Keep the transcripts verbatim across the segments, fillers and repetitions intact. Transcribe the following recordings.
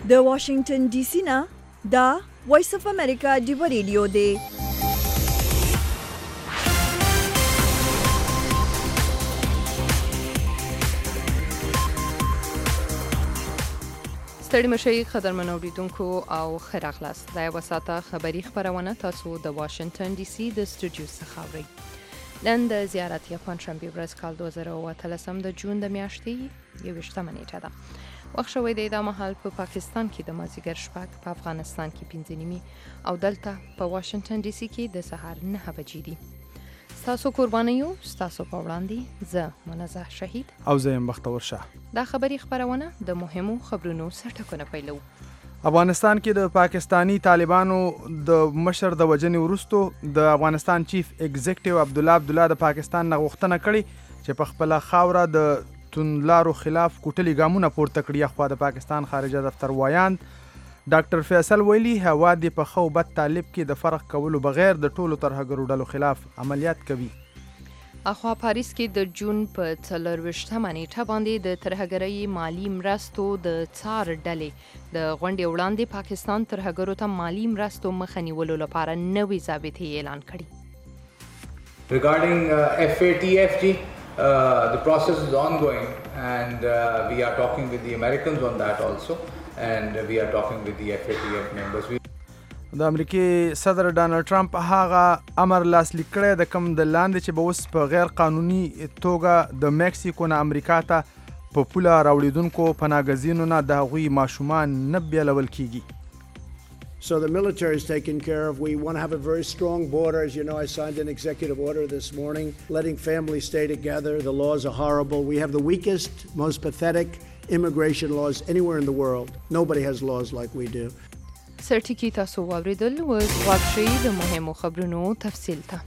د واشنگټن ډي سي نه دا وایس اف امریکا ډیو ریډیو دی. ستړي مشئ قدرمن اوریدونکو او ښه راغلاست. دا یوه ساعته خبري خپرونه تاسو د واشنگټن ډي سي د سټوډیو څخه اورئ. نن د زیارت یا پنجشنبې ورځ کال دوه زره اووه اتلسم د جون د میاشتې یوویشتمه نیټه ده. وخت شوی دی دا مهال په پاکستان کې د مازدیګر شپږ، په افغانستان کې پنځه نیمې او دلته په واشنګټن ډي سي کې د سهار نهه بجې دي. ستاسو قربانیو ستاسو په وړاندې زه منزه شهید او زه یم بختور شاه. دا خبري خپرونه د مهمو خبرونو سرټکونه پیلو. افغانستان کې د پاکستانی طالبانو د مشر د وجنې وروستو د افغانستان چیف ایگزیکټیو عبدالله عبدالله د پاکستان نه غوښتنه کړې چې په خپله خاوره د توندلارو خلاف کوټلي ګامونه پورته کړي. اخوا د پاکستان خارجه دفتر وایاند ډاکټر فیصل ویلي هوا د په ښه او بد طالب کې د فرق کولو بغیر د ټولو ترهګرو ډلو خلاف عملیات کوي. اخوا پاریس کې د جون په څلرویشتمه نیټه باندې د ترهګرۍ مالي مرستو د څار ډلې د غونډې وړاندې پاکستان ترهګرو ته مالي مرستو مخه نیولو لپاره نوې ضابطې اعلان کړي. Regarding uh, F A T F G, uh, the process is ongoing and uh, we are talking with the Americans on that also and we are talking with the F A T F members. We د امریکای صدر ډانلډ ټرمپ هغه امر لاسلیک کړی د کوم د لاندې چې به اوس په غیر قانوني توګه د میکسیکو نه امریکا ته په پوله راوړېدونکو پناهګزینو نه د هغوی ماشومان نه بیلول کیږي. So the military is taken care of. We want to have a very strong border. As you know, I signed an executive order this morning letting families stay together. The laws are horrible. We have the weakest, most pathetic immigration laws anywhere in the world. Nobody has laws like we do. سرټیکی تاسو واوریدل و غواړئ شئ د مهمو خبرونو تفصیل ته.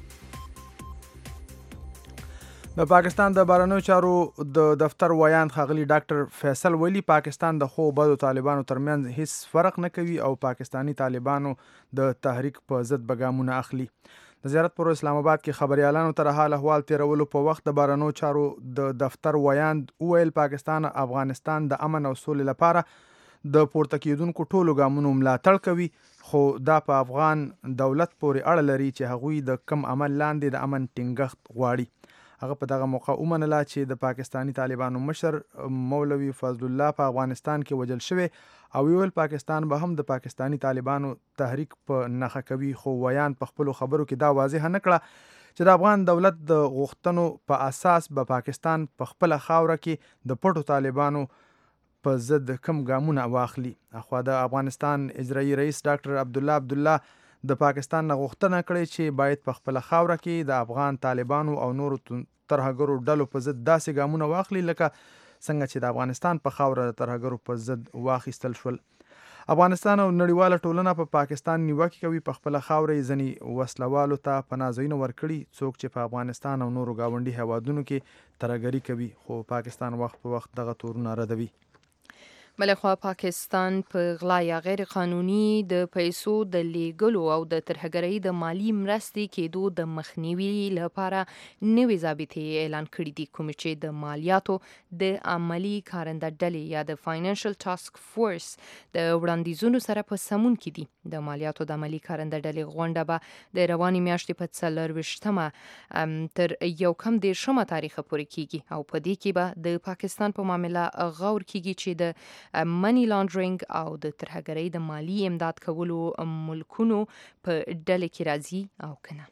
د پاکستان د بهرنیو چارو د دفتر وایاند ښاغلي ډاکټر فیصل ویلي پاکستان د ښو بدو طالبانو ترمنځ هیڅ فرق نه کوي او پاکستانی طالبانو د تحریک په ضد به ګامونه اخلي. د زیارت پر اسلام آباد کې خبریالانو تر حال احوال تیرولو په وخت د بهرنیو چارو د دفتر وایاند وویل پاکستان افغانستان د امن او سولې لپاره د پورته کېدونکو ټولو ګامونو ملاتړ کوي، خو دا په افغان دولت پورې اړه لري چې هغوی د کم عمل لاندې د امن ټینګښت غواړي. هغه په دغه موقع ومنله چې د پاکستانی طالبانو مشر مولوي فضل الله په افغانستان کې وژل شوی او ویل پاکستان به هم د پاکستانی طالبانو تحریک په نښه کوي، خو ویان په خپلو خبرو کې دا واضح نه کړه چې د افغان دولت د غوښتنو په اساس به پاکستان په خپله خاوره کې د پټو طالبانو په ضد کم ګامونه واخلي. اخوا د افغانستان اجرایي رئیس ډاکټر عبدالله عبدالله د پاکستان نه غوښتنه کړې چې باید په خپله خاوره کې د افغان طالبانو او نورو ترهګرو ډلو په ضد داسې ګامونه واخلي لکه څنګه چې د افغانستان په خاوره د ترهګرو په ضد واخیستل شول. افغانستان او نړیواله ټولنه په پاکستان نیوکې کوي، په خپله خاوره یې ځینې وسلوالو ته پناه ځایونه ورکړي څوک چې په افغانستان او نورو ګاونډي هیوادونو کې ترهګري کوي، خو پاکستان وخت په وخت دغه تورونه ردوي. بلخوا پاکستان په غلا یا غیر قانوني د پیسو د لیږلو او د ترهګرۍ د مالی مرستې کېدو د مخنیوي لپاره نوې ضابطې اعلان کړي دي، کومې چې د مالیاتو د عملي کارنده ډلې یا د فاینانشل ټاسک فورس د وړاندیزونو سره په سمون کې دي. د مالیاتو د عملي کارنده ډلې غونډه به د روانې میاشتې په څلرویشتمه تر یو کم دېرشمه تاریخه پورې کیږي او په دې کې به د پاکستان په معامله غور کیږي چې د منی لانډرینګ او د ترهګرۍ د مالی امداد کولو ملکونو په ډله کې راځي او کنه.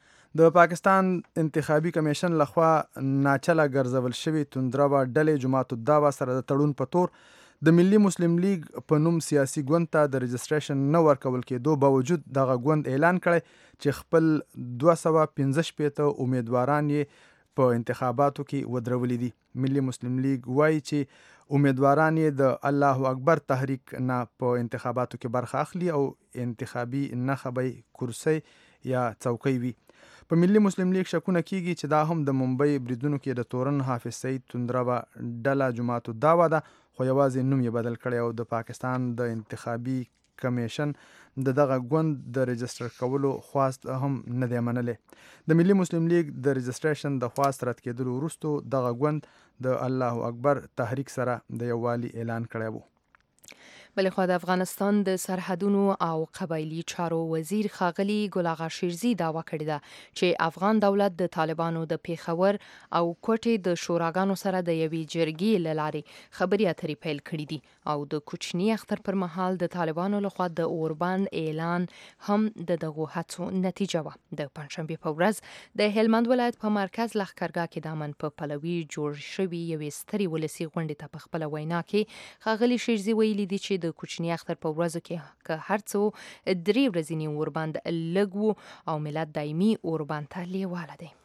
د پاکستان انتخابي کمیشن لخوا ناچله ګرځول شوی توندروا ډلې جماعت الدعوه سره د تړون په تور د ملي مسلم لیگ په نوم سیاسي ګوند ته د رجسټریشن نه ورکول کېدو باوجود دغه ګوند اعلان کړی چې خپل دوه سوه پنځه شپېته امیدواران یې په انتخاباتو کې ودرولي دي. ملي مسلم لیگ وایي چې امیدواران یې د الله اکبر تحریک نه په انتخاباتو کې برخه اخلي او انتخابي نښه به کرسي یا څوکۍ وي. په ملي مسلم لیگ شکونه کیږي چې دا هم د ممبئی بریدونو کې د تورن حافظ سعید توندروا ډله جماعت الدعوه ده، خو یوازې نوم یې بدل کړی او د پاکستان د انتخابي کمیشن د دغه ګوند د رجسټر کولو خواست هم نه دی منلی. د ملي مسلم لیگ د رجسټریشن د خواست رد کېدلو وروسته دغه ګوند د الله اکبر تحریک سره د یووالي اعلان کړی و. بلخوا د افغانستان د سرحدونو او قبایلی چارو وزیر ښاغلي ګل اغا شیرزي دعوا کړې ده چې افغان دولت د طالبانو د پیښور او کوټې د شوراګانو سره د یوې جرګې له لارې خبرې اترې پیل کړې دي او د کوچني اختر پر مهال د طالبانو لخوا د اوربند اعلان هم د دغو هڅو نتیجه وه. د پنځشنبې په ورځ د هلمند ولایت په مرکز لښکرګاه کې د امن په پلوي جوړ شوي یوې سترې ولسي غونډې ته په خپله وینا کې ښاغلي شیرزي ویلي دي چې د کوچني اختر په ورځو کې که هر څه درې ورځې اوربند لږ وو او ملت دایمي اوربند ته لیواله دی.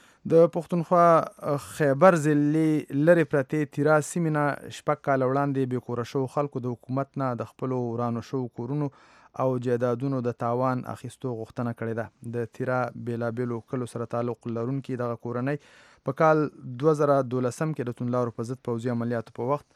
د پښتونخوا خیبر ضلع لرې پرتې تیرا سیمې نه شپږ کاله وړاندې بې کوره شوو خلکو د حکومت نه د خپلو ورانو شوو کورونو او جایدادونو د تاوان اخیستو غوښتنه کړې ده. د تیرا بیلابیلو کلو سره تعلق لرونکي دغه کورنۍ په کال دوه زره دولسم کې د توندلارو په ضد پوځي عملیاتو په وخت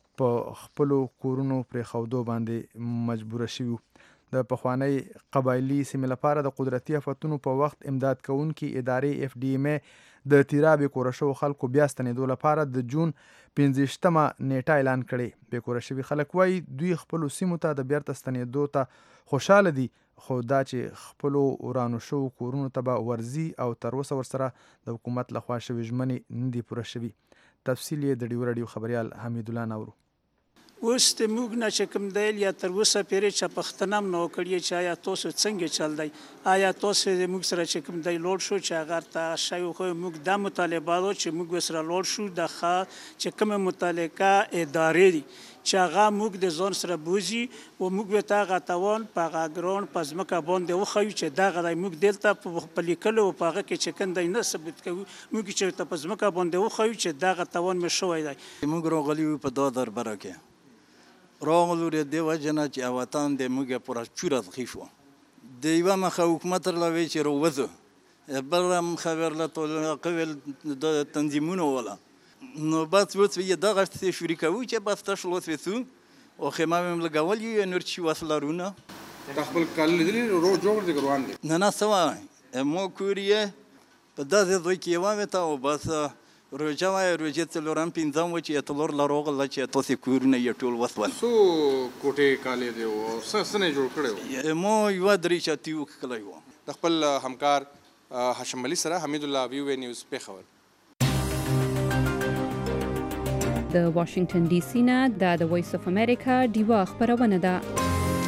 په خپلو کورونو پرېښودو باندې مجبوره شوي. د پخوانۍ قبایلي سیمې لپاره د قدرتي آفتونو په وخت امداد کوونکي ادارې اف ډي ام ای د تیرا بې کوره شوو خلکو بیا ستنېدو لپاره د جون پنځویشتمه نیټه اعلان کړې. بې کوره شوي خلک وایي دوی خپلو سیمو ته د بیرته ستنېدو ته خوشحاله دي، خو دا چې خپلو ورانو شوو کورونو ته به ورځي او تر اوسه ورسره د حکومت لخوا شوې ژمنې نه دي پوره شوي. تفصیل یې د ډیو راډیو خبریال حمید الله نورو. اوس د موږ نه چې کوم دی یا تر اوسه پرې چې پښتنه هم نه وکړي چې آیا تاسو څنګه چل دی، آیا تاسو د موږ سره چې کوم دی لوړ شو چې هغه ته شی خو موږ دا مطالبه چې موږ سره لوړ شو د ښه چې کومه متعلقه ادارې دي چې هغه موږ د ځان سره بوزي او موږ به هغه توان په هغه ګران په ځمکه باندې وښیو چې دغه دی موږ دلته په لیکلو په هغه کې چې کوم دی نه ثبت کوو، موږ چې ته په ځمکه باندې وښیو چې دغه توان مې شوی دی. موږ راغلي وو په دا درباره کې راغلو د دې وجه نه چې وطن د موږ پوره چوره تخی شو. د یوه مخه حکومت راوی چې راوځو، بله مخه ورله ټول قول د تنظیمونو وله نو بس اوس یې دغه څه شروع کوو چې بس تاسو لوسو او خیمه هم لګول یو نور چې وسلارونه د خپل کال لیدلی رو جوړ دي روان دي نه نه سوا مو کوریه په داسې ځای کې وامه او بس روجا وای روجا تلورم پینځم و چې تلور لروغل چې تاسو کورونه یې ټول وسول سو کوټه کالې دی او سسنه جوړ کړو مو یو درې چاتیو کله یو د خپل همکار هاشم علي سره حمید الله وی وی نیوز په خبر. د واشنگټن ډي سي نه د وایس اف امریکا دیوا خبرونه ده.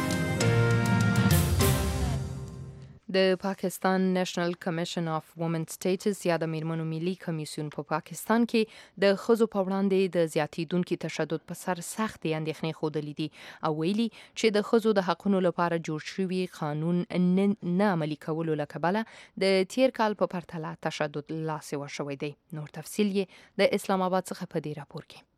د پاکستان نېشنل کمیشن اف وومن سټیټس یا د میرمنو ملي کمیسیون په پاکستان کې د ښځو په وړاندې د زیاتیدونکي تشدد په سر سختې اندېښنې ښودلې دي او ویلي چې د ښځو د حقونو لپاره جوړ شوي قانون نه عملي کولو له کبله د تیر کال په پرتله تشدد لاسې ورشوی دی. نور تفصیل یې د اسلام آباد څخه په دې راپور کې.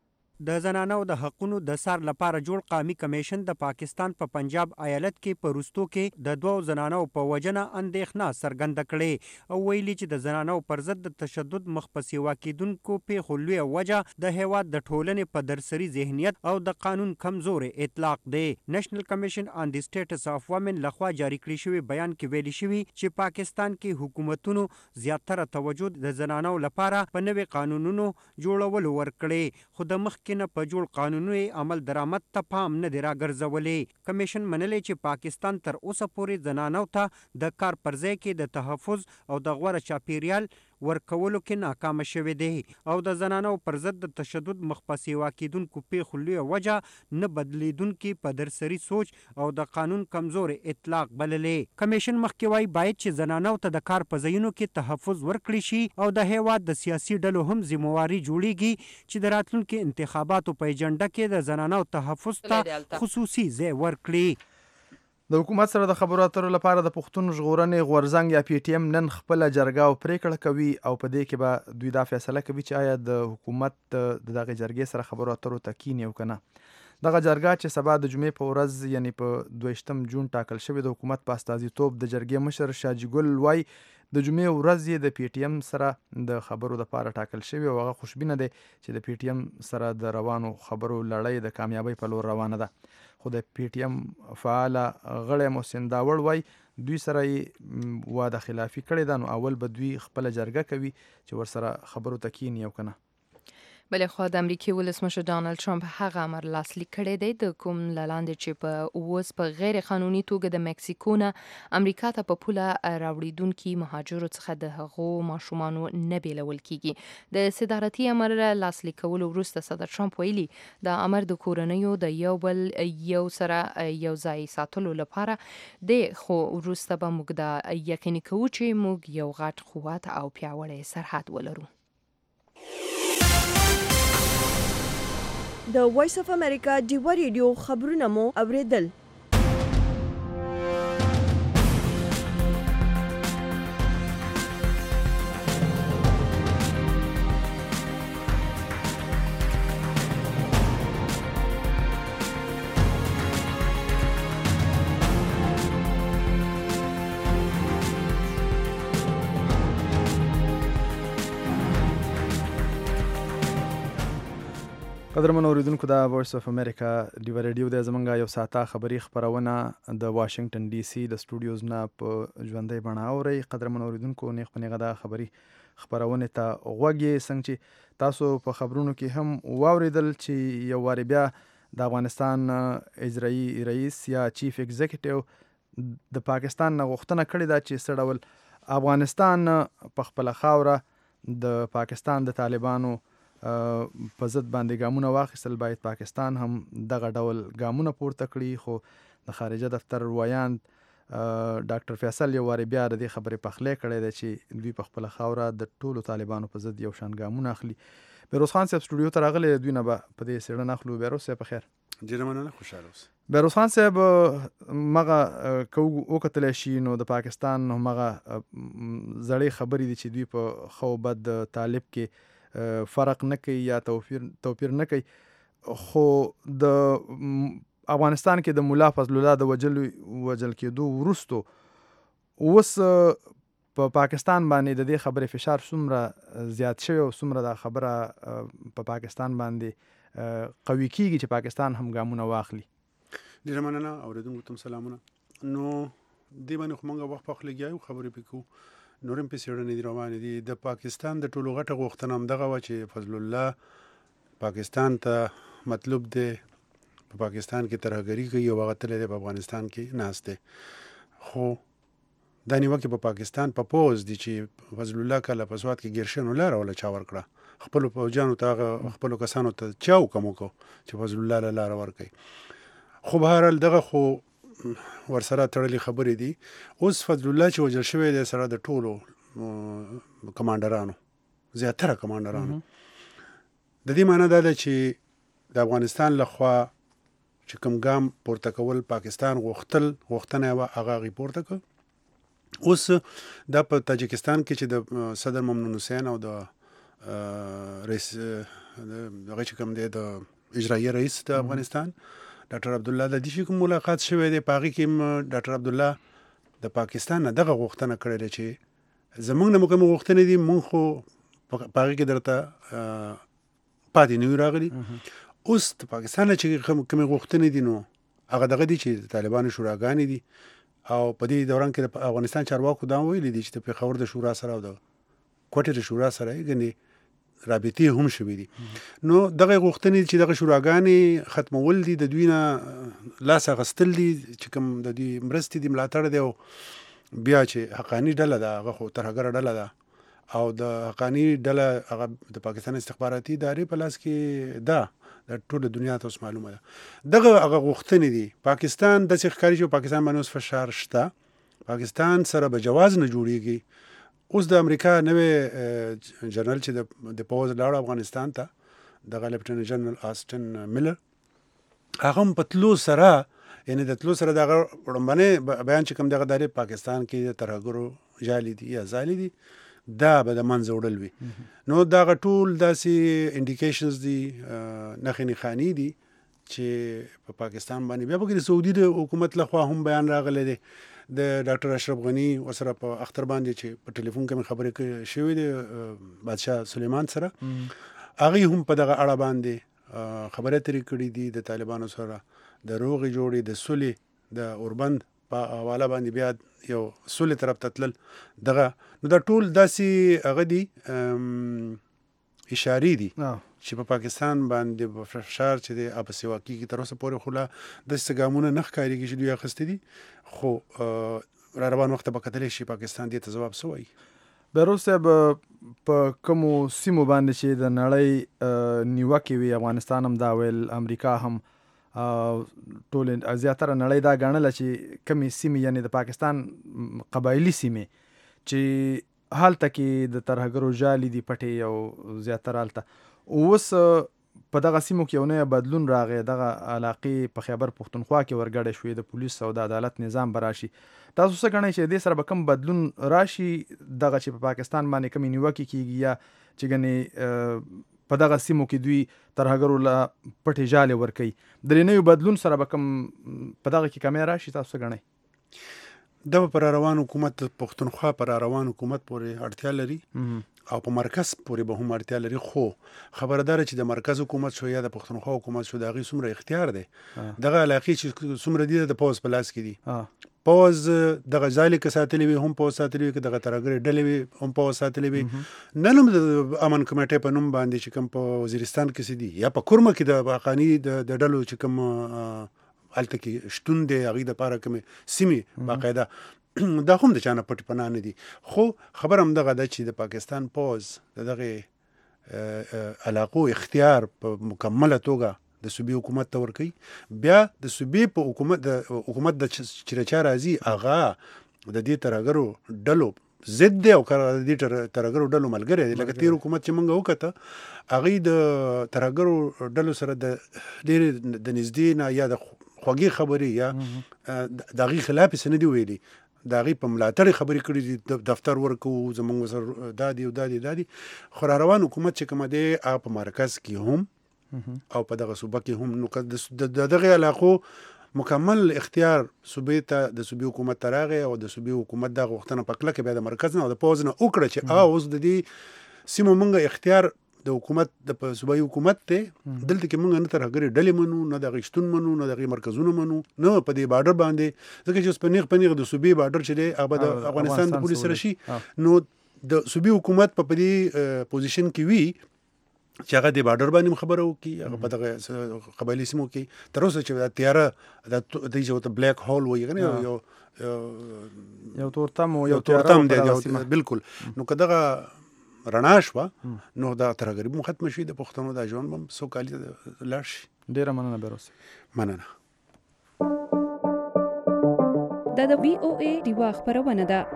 د زنانو د حقونو د سر لپاره جوړ قومي کمیشن د پاکستان په پا پنجاب ایالت کې په روستو کې د دوو زنانو په وجنه اندېښنه څرګنده کړې او ویلي چې د زنانو پر ضد د تشدد مخ په سیوا کېدونکو پیښو لویه وجه د هیواد د ټولنې په درسري ذهنیت او د قانون کمزورې اطلاق دی. نېشنل کمیشن آن دی سټیټس اف وومن لخوا جاری کړی شوی بیان کې ویلي شوی چې پاکستان کې حکومتونو زیاتره توجه د زنانو لپاره په نوي قانونونو جوړولو ورکړي، خو د مخ کې نه په جوړ قانوني عمل درآمد ته پام نه دی راګرځولی. کمیشن منلی چې پاکستان تر اوسه پورې زنانو ته د کار پر ځای کې د تحفظ او د غوره چاپیریال ورکولو کې ناکامه شوی دی او د زنانو پر ضد د تشدد مخ په سیوا کېدونکو پیښو لویه وجه نه بدلیدونکي په درسري سوچ او د قانون کمزورې اطلاق بللې. کمیشن مخکې وایي باید چې زنانو ته د کار په ځایونو کې تحفظ ورکړي شي او د هیواد د سیاسي ډلو هم ذمہواري جوړیږي چې د راتلونکي انتخاباتو په ایجنډا کې د زنانو تحفظ ته خصوصي ځای ورکړي. د حکومت سره د خبرو اترو لپاره د پښتون ژغورنې غورځنګ یا پی ټی ایم نن خپله جرګه او پریکړه کوي او په دې کې به دوی دا فیصله کوي چې آیا د حکومت د دغه جرګې سره خبرو اترو ته کیني او که نه. دغه جرګه چې سبا د جمعې په ورځ یعنی په دویشتم جون ټاکل شوې د حکومت په استازیتوب د جرګې مشر شاجي ګل وایي د جمعې ورځ یې د پی ټی ایم سره د خبرو لپاره ټاکل شوې او هغه خوشبینه دی چې د پی ټی ایم سره د روانو خبرو لړۍ د کامیابۍ په لور روانه ده. خو د پی ټی ایم فعاله غړی محسن داوړ وایي دوی سره یې واده خلافي کړې ده، نو اول به دوی خپله جرګه کوي چې ورسره خبرو ته کیني او که نه. بلې خوا د امریکای ولسمشر ډانلډ ټرمپ هغه امر لاسلیک کړی دی د کوم لاندې چې په اوس په غیر قانوني توګه د مکسیکو نه امریکا ته په پوله راوړیدونکي مهاجرو څخه د هغو ماشومانو نه بیلول کیږي. د صدارتي امر لاسلیک کولو وروسته صدر ټرمپ ویلي دا امر د کورنیو د یو بل یو سره یو ځای ساتلو لپاره دی، خو وروسته به موږ دا یقیني کوو چې موږ یو غټ قوت او پیاوړی سرحد ولرو. د وایس اف امریکا ډیوا ریډیو خبرونه مو اوریدل. قدرمن اوریدونکو د وایس اف امریکا ډیوا ریډیو د زمونږ یو ساعته خبری خبرونه د واشنگټن ډي سي د سټوډیوز نه په ژوندۍ بڼه اوري. قدرمن اوریدونکو نیغ په نیغه د خبری خبرونه ته غوږی څنګه چې تاسو په خبرونو کې هم واوریدل چې یو واری بیا د افغانستان اجرایی رئیس یا چیف ایگزیکټیو د پاکستان نه غوښتنه کړې ده چې سړول افغانستان په خپل خاوره د پاکستان د طالبانو په ضد باندې ګامونه واخیستل، باید پاکستان هم دغه ډول ګامونه پورته کړي. خو د خارجه دفتر وایاند ډاکټر فیصل یو واری بیا د دې خبرې پخلی کړی دی چې دوی په خپله خاوره د ټولو طالبانو په ضد یو شان ګامونه اخلي. بیروز خان صاحب سټوډیو ته راغلی، دوی نه به په دې څېړنه اخلو. بیروز صاحب په خیر. ډېره مننه، خوشحاله اوسئ. بیروز خان صاحب مغه که وکتلی شي نو د پاکستان مغه زړې خبرې دي چې دوی په ښه او بد طالب کې فرق نه کوي یا توپیر توپیر نه کوي، خو د افغانستان کې د مولا فضل الله د وجل وجل کېدو وروستو اوس په پاکستان باندې د دې خبرې فشار څومره زیات شوی او څومره دا خبره په پاکستان باندې قوي کیږي چې پاکستان هم ګامونه واخلي. ډېره مننه، اورېدونکو ته سلامونه. نو دې باندې خو موږ وخت په وخت لګیا یو خبرې پې کوو، نورم په څېړنې دي روانې دي. د پاکستان د ټولو غټه غوښتنه همدغه وه چې فضل الله پاکستان ته مطلوب دی په پاکستان کې ترهګري کوي او هغه تللی دی په افغانستان کې ناست دی. خو دا نیوکې په پاکستان په پوز دي چې فضل الله کله په سوات کې ګیر شوی لاره ولا چا ورکړه، خپلو پوځیانو ته هغه خپلو کسانو ته چا حکم وکړو چې فضل الله له لاره ورکوي. خو بهرحال دغه خو ورسره تړلې خبرې دي. اوس فضل الله چې وژل شوی دی سره د ټولو کمانډرانو زیاتره کمانډرانو د دې معنی دا ده چې د افغانستان لخوا چې کوم ګام پورته کول پاکستان غوښتل غوښتنه یې وه هغه هغې پورته کړ. اوس دا په تاجکستان کې چې د صدر ممنون حسین او د رئیس هغه چې کوم دی د اجرایي رئیس د افغانستان ډاکټر عبدالله د دې شي کوم ملاقات شوی دی، په هغې کې هم ډاکټر عبدالله د پاکستان نه دغه غوښتنه کړې ده چې زموږ نه مو کومې غوښتنې دي موږ خو په هغې کې درته پاتې نه یو راغلي. اوس د پاکستان نه چې کومې غوښتنې دي نو هغه دغه دي چې د طالبانو شوراګانې دي او په دې دوران کې د افغانستان چارواکو دا ویلي دي چې د پېښور د شورا سره او د کوټې د شورا سره یې ګنې رابطې هم شوي دي. نو دغه غوښتنې چې دغه شوراګانې ختمول دي، د دوی نه لاس اخیستل دي چې کوم د دوی مرستې دي ملاتړ دی، او بیا چې حقاني ډله ده هغه خو ترهګره ډله ده او د حقاني ډله هغه د پاکستان استخباراتي ادارې په لاس کې ده، د ټوله دنیا ته اوس معلومه ده. دغه هغه غوښتنې دي. پاکستان داسې ښکاري چې پاکستان باندې اوس فشار شته، پاکستان سره به جواز نه جوړېږي. اوس د امریکا نوی جنرال چې د پوځ لاړ افغانستان ته دغه لیفټننټ جنرال آسټن میلر، هغه هم په تلو سره یعنی د تلو سره دغه وړاندې بیان چې کوم دغه داري پاکستان کې د ترهګرو جالي دي یا زالي دي دا به د منځه وړل وي. نو دغه ټول داسې انډیکیشنز دي، نښې نښانې دي چې په پاکستان باندې بیا پکې د سعودي د حکومت لخوا هم بیان راغلی دی. د ډاکټر اشرف غنی ورسره په اختر باندې چې په ټلیفون کې مې خبرې شوې دي بادشاه سلیمان سره، هغې هم په دغه اړه باندې خبرې اترې کړي دي د طالبانو سره د روغې جوړې د سولې د اوربند په حواله باندې بیا یو سولې طرف ته تلل. دغه نو دا ټول داسې هغه دي اشارې دي چې په پاکستان باندې فشار چې دی اپ سیوا کیږي تر اوسه پورې خلا د ګامونه نه ښکارېږي چې دوی اخیستې دي، خو را روان وخت به کتلی شي پاکستان دې ته ځواب څه وایي. بیروز صاحب په کومو سیمو باندې چې د نړۍ نیوکې وي، افغانستان هم دا ویل، امریکا هم، ټول زیاتره نړۍ دا ګڼله چې کمې سیمې یعنې د پاکستان قبایلي سیمې چې هلته کې د ترهګرو جالي دي پټې او زیاتره هلته اوس په دغه سیمو کې یو نه بدلون راغی، دغه علاقې په خیبر پښتونخوا کې ورګډې شوې، د پولیس او د عدالت نظام به راشي. تاسو څه ګڼئ چې دې سره به کوم بدلون راشي دغه چې په پاکستان باندې کومې نیوکې کېږي یا چې ګنې په دغه سیمو کې دوی ترهګرو له پټې جالې ورکوي، د دې نوي بدلون سره به کوم په دغه کې کمی راشي؟ تاسو څه ګڼئ؟ دا پر روان حکومت پښتونخوا پر روان حکومت پورې اړتیا لري او په مرکز پورې به هم اړتیا لري، خو خبردار چې د مرکز حکومت شو یا د پښتونخوا حکومت شو د هغې څومره اختیار دی، دغه علاقې چې څومره دي د پوځ په لاس کې دي، پوځ دغه ځالې که ساتلې وي هم پوځ ساتلې وي، که دغه ترهګرې ډلې وي هم پوځ ساتلې وي. نن هم د امن کمیټې په نوم باندې چې کوم په وزیرستان کې دي یا په کورمه کې د حقاني د ډلو چې کوم هلته کې شتون دی، هغې دپاره کومې سیمې باقاعده دا هم د چا نه پټ پناه نه دي. خو خبر همدغه ده چې د پاکستان پوځ د دغې علاقو اختیار په مکمله توګه د صوبې حکومت ته ورکوي، بیا د صوبې په حکومت د حکومت د چې چا راځي هغه د دې ترهګرو ډلو ضد دی او که د دې ترهګرو ډلو ملګری دی. لکه تیر حکومت چې موږ وکته هغوی د ترهګرو ډلو سره د ډېرې د نږدې نه یا د خوږې خبرې یا د هغې خلاف یې څه نه دي ویلي، د هغې په ملاتړ خبرې کړي دي، دفتر ورکوو زموږ سره دا دي او دا دي دا دي. خو را روان حکومت چې کومه دی هغه په مرکز کې هم او په دغه صوبه کې هم، نو که د دغې علاقو مکمل اختیار صوبې ته د صوبې حکومت ته راغی او د صوبې حکومت دغه غوښتنه په کلکه بیا د مرکز نه او د پوځ نه وکړه چې ا اوس د دې سیمو موږ اختیار د حکومت د صوبایي حکومت دی، دلته کې موږ نه ترهګرې ډلې منو، نه د هغې شتون منو، نه د هغې مرکزونه منو، نه په دې بارډر باندې، ځکه چې اوس په نیغ په نیغ د صوبې بارډر چې دی هغه به د افغانستان د پولیس سره شي، نو د صوبې حکومت په په دې پوزیشن کې وي چې هغه د بارډر باندې خبره وکړي، هغه په دغه قبایلي سیمو کې تر اوسه چې دا تیاره د دې چې بلیک هول وایي که نه، یو یو تورتم یو تورتم دی بالکل. نو که دغه رڼا شوه نو دا ترهګري به ختمه شي، د پښتنو دا ژوند به هم سوکالي ته لاړ شي. ډېره مننه بیروز. مننه. دا د وی او ای ډیوا خپرونه ده.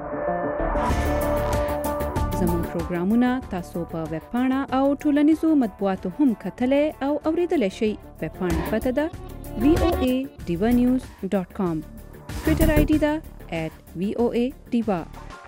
زموږ پروګرامونه تاسو په ویب پاڼه او ټولنیزو مطبوعاتو هم کتلی او اوریدلی شئ. ویب پاڼه پته ده وی او ای ډیوا نیوز ډاټ کام، ټویټر آی ډي ده ایټ وی او ای ډیوا.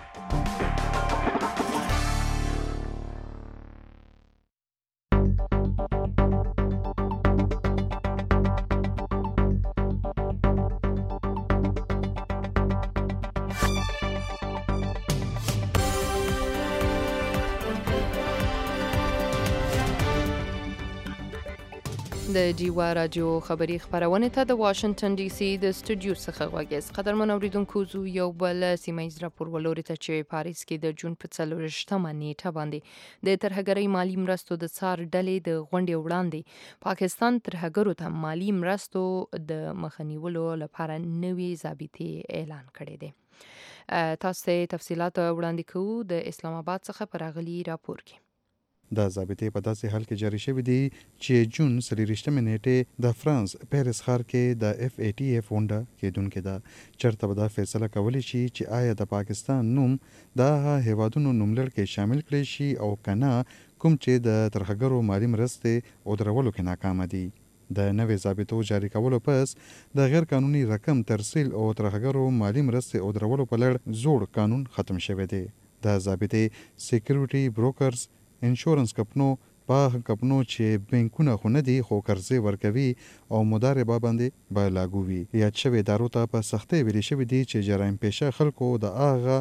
د ډیوا راډیو خبري خبرونه ته د واشنگټن ډي سي د سټوډیو څخه غواګز قدرمن اوریدونکو زو یو بل سیمایز راپور ولوري ته چې پاریس کې د جون په څلورشتمه نیټه باندې د ترهګرۍ مالی مرستو د څار ډلې د غونډې وړاندې پاکستان ترهګرو ته مالی مرستو د مخنیولو لپاره نوي ضابطې اعلان کړي دي. تاسو ته تفصيلات وړاندې کوو د اسلام آباد څخه پراغلي راپور کې. دا ضابطې په داسې حال کې جاری شوې دي چې جون څلېرویشتمې نیټې د فرانس پیرس ښار کې د اف ای ټي اف غونډه کېدونکې ده، چېرته به دا فیصله کولی شي چې آیا د پاکستان نوم د هغه هیوادونو نوملړ کې شامل کړی شي او که نه کوم چې د ترهګرو مالي مرستې عودرولو کې ناکامه دي. د نوې ضابطو جاری کولو پس د غیر قانوني رقم ترسیل او ترهګرو مالي مرستې عودرولو په لړ زوړ قانون ختم شوی دی. د ضابطې سیکیورټي بروکرز، انشورنس کمپنو، په کمپنو چې بانکونه خو نه دي خو قرضې ورکوي او مداربه باندې به لاګو وي. یاد شوی ادارو ته په سختۍ ویلې شوي دي چې جرایم پیشه خلکو د هغه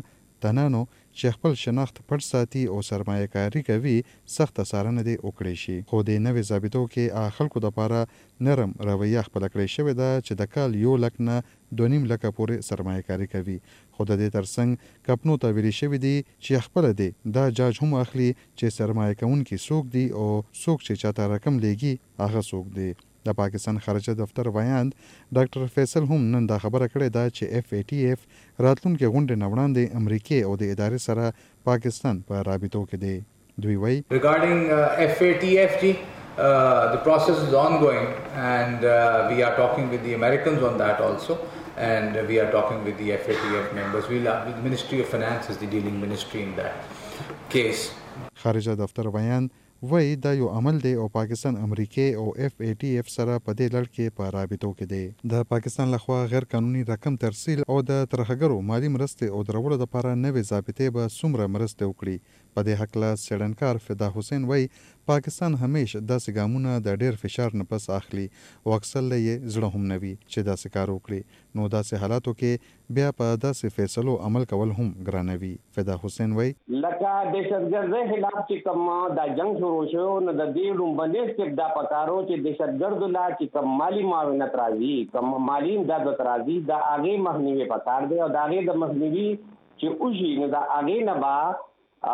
پښتنانو چې خپل شناخت پټ ساتي او سرمایه کاری کوي سخت څارنه دې وکړي شي. خو د نوې ضابطو کې خلکو دپاره نرم رویه خپله کړې شوې ده چې د کال یو لک نه دوه نیم لکه پورې سرمایه کاری کوي. خو د دې ترڅنګ کمپنو ته ویلي شوي دي چې خپله دې دا جاج هم اخلي چې سرمایه کوونکي څوک دي او څوک چې چاته رقم لیږي هغه څوک دی. د پاکستان خارجه دفتر ویاند ډاکټر فیصل هم نن دا خبره کړې ده چې اف ای ټي اف راتلونکې غونډې نه وړاندې امریکې او د ادارې سره پاکستان په رابطو کې دی. دوی وایي Regarding uh, F A T F G, uh, the process is ongoing and uh, we are talking with the Americans on that also, and uh, we are talking with the F A T F members. We'll have, the Ministry of Finance is the dealing ministry in that case. خارجه دفتر ویاند وای دا یو عمل دی او پاکستان امریکې او اف ای ټي اف سره په دې لړ کې په رابطو کې دی. د پاکستان لخوا غیر قانوني رقم ترسیل او د ترهګرو مالی مرستې او درولو لپاره نوې ضابطې به څومره مرستې وکړي. په دې هکله څېړنکار فدا حسین وای پاکستان همیش داسې ګامونه د ډېر فشار نه پس اخلي او اکثر یې زړه هم نه وي چې داسې کار وکړي. نو داسې حالاتو کې بیا په داسې فیصلو عمل کول هم ګرانوي. فدا حسین وای لکه دهشتګردۍ خلاف چې کوم دا جنگ شروع شو نو د دې لومبني سټپ دا پکارو چې دهشتګردو لا چې کوم مالی معاونت راځي کوم مالی امداد راځي دا هغې مخنیوي پکار دی او د هغې د مخنیوي چې وشي نو د هغې نه به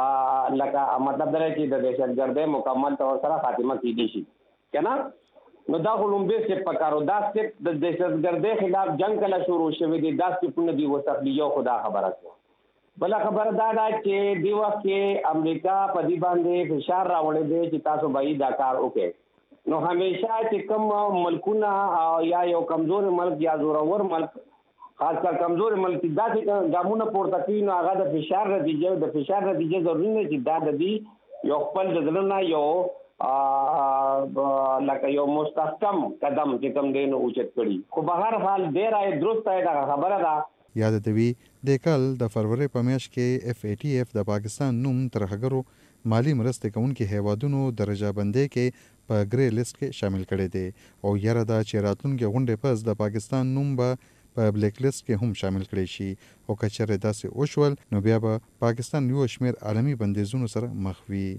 لکه مطلب دا چې د دهشتګردۍ مکمل طور سره خاتمه کیدی شي که نه. نو دا خو لومبی سټپ پکارو. دا سټپ د دهشتګردۍ خلاف جنگ کله شروع شوی دی دا سټپونه دي وسخلي. یو خو دا خبره شوه. بله خبره دا ده چې دې وخت کې امریکا په دې باندې فشار راوړی دی چې تاسو به دا کار وکړئ. نو همیشه چې کوم ملکونه یا یو کمزور ملک یا زورور ملک خاص کر کمزور ملک داسې ګامونه پورته کوي نو هغه د فشار نتیجه د فشار نتیجه ضروري نه چې دا د دې یو خپل د زړه نه یو لکه یو مستحکم قدم چې کوم دی نو اوچت کړي. خو به هر حال ډېره یې درسته یې دغه خبره ده. یاد دوي د کال د فروری په میاشت کې اف ای ټي اف د پاکستان نوم ترهګرو مالی مرستې کوونکي هیوادونو درجه بندۍ کې په ګری لیست کې شامل کړي دي او یره دا چې راتلونکي غونډې پس د پاکستان نوم به په بلیک لیست کې هم شامل کړي شي او که چېرې داسې وشول نو بیا به پاکستان یو شمېر عالمي بندیزونو سره مخ وي.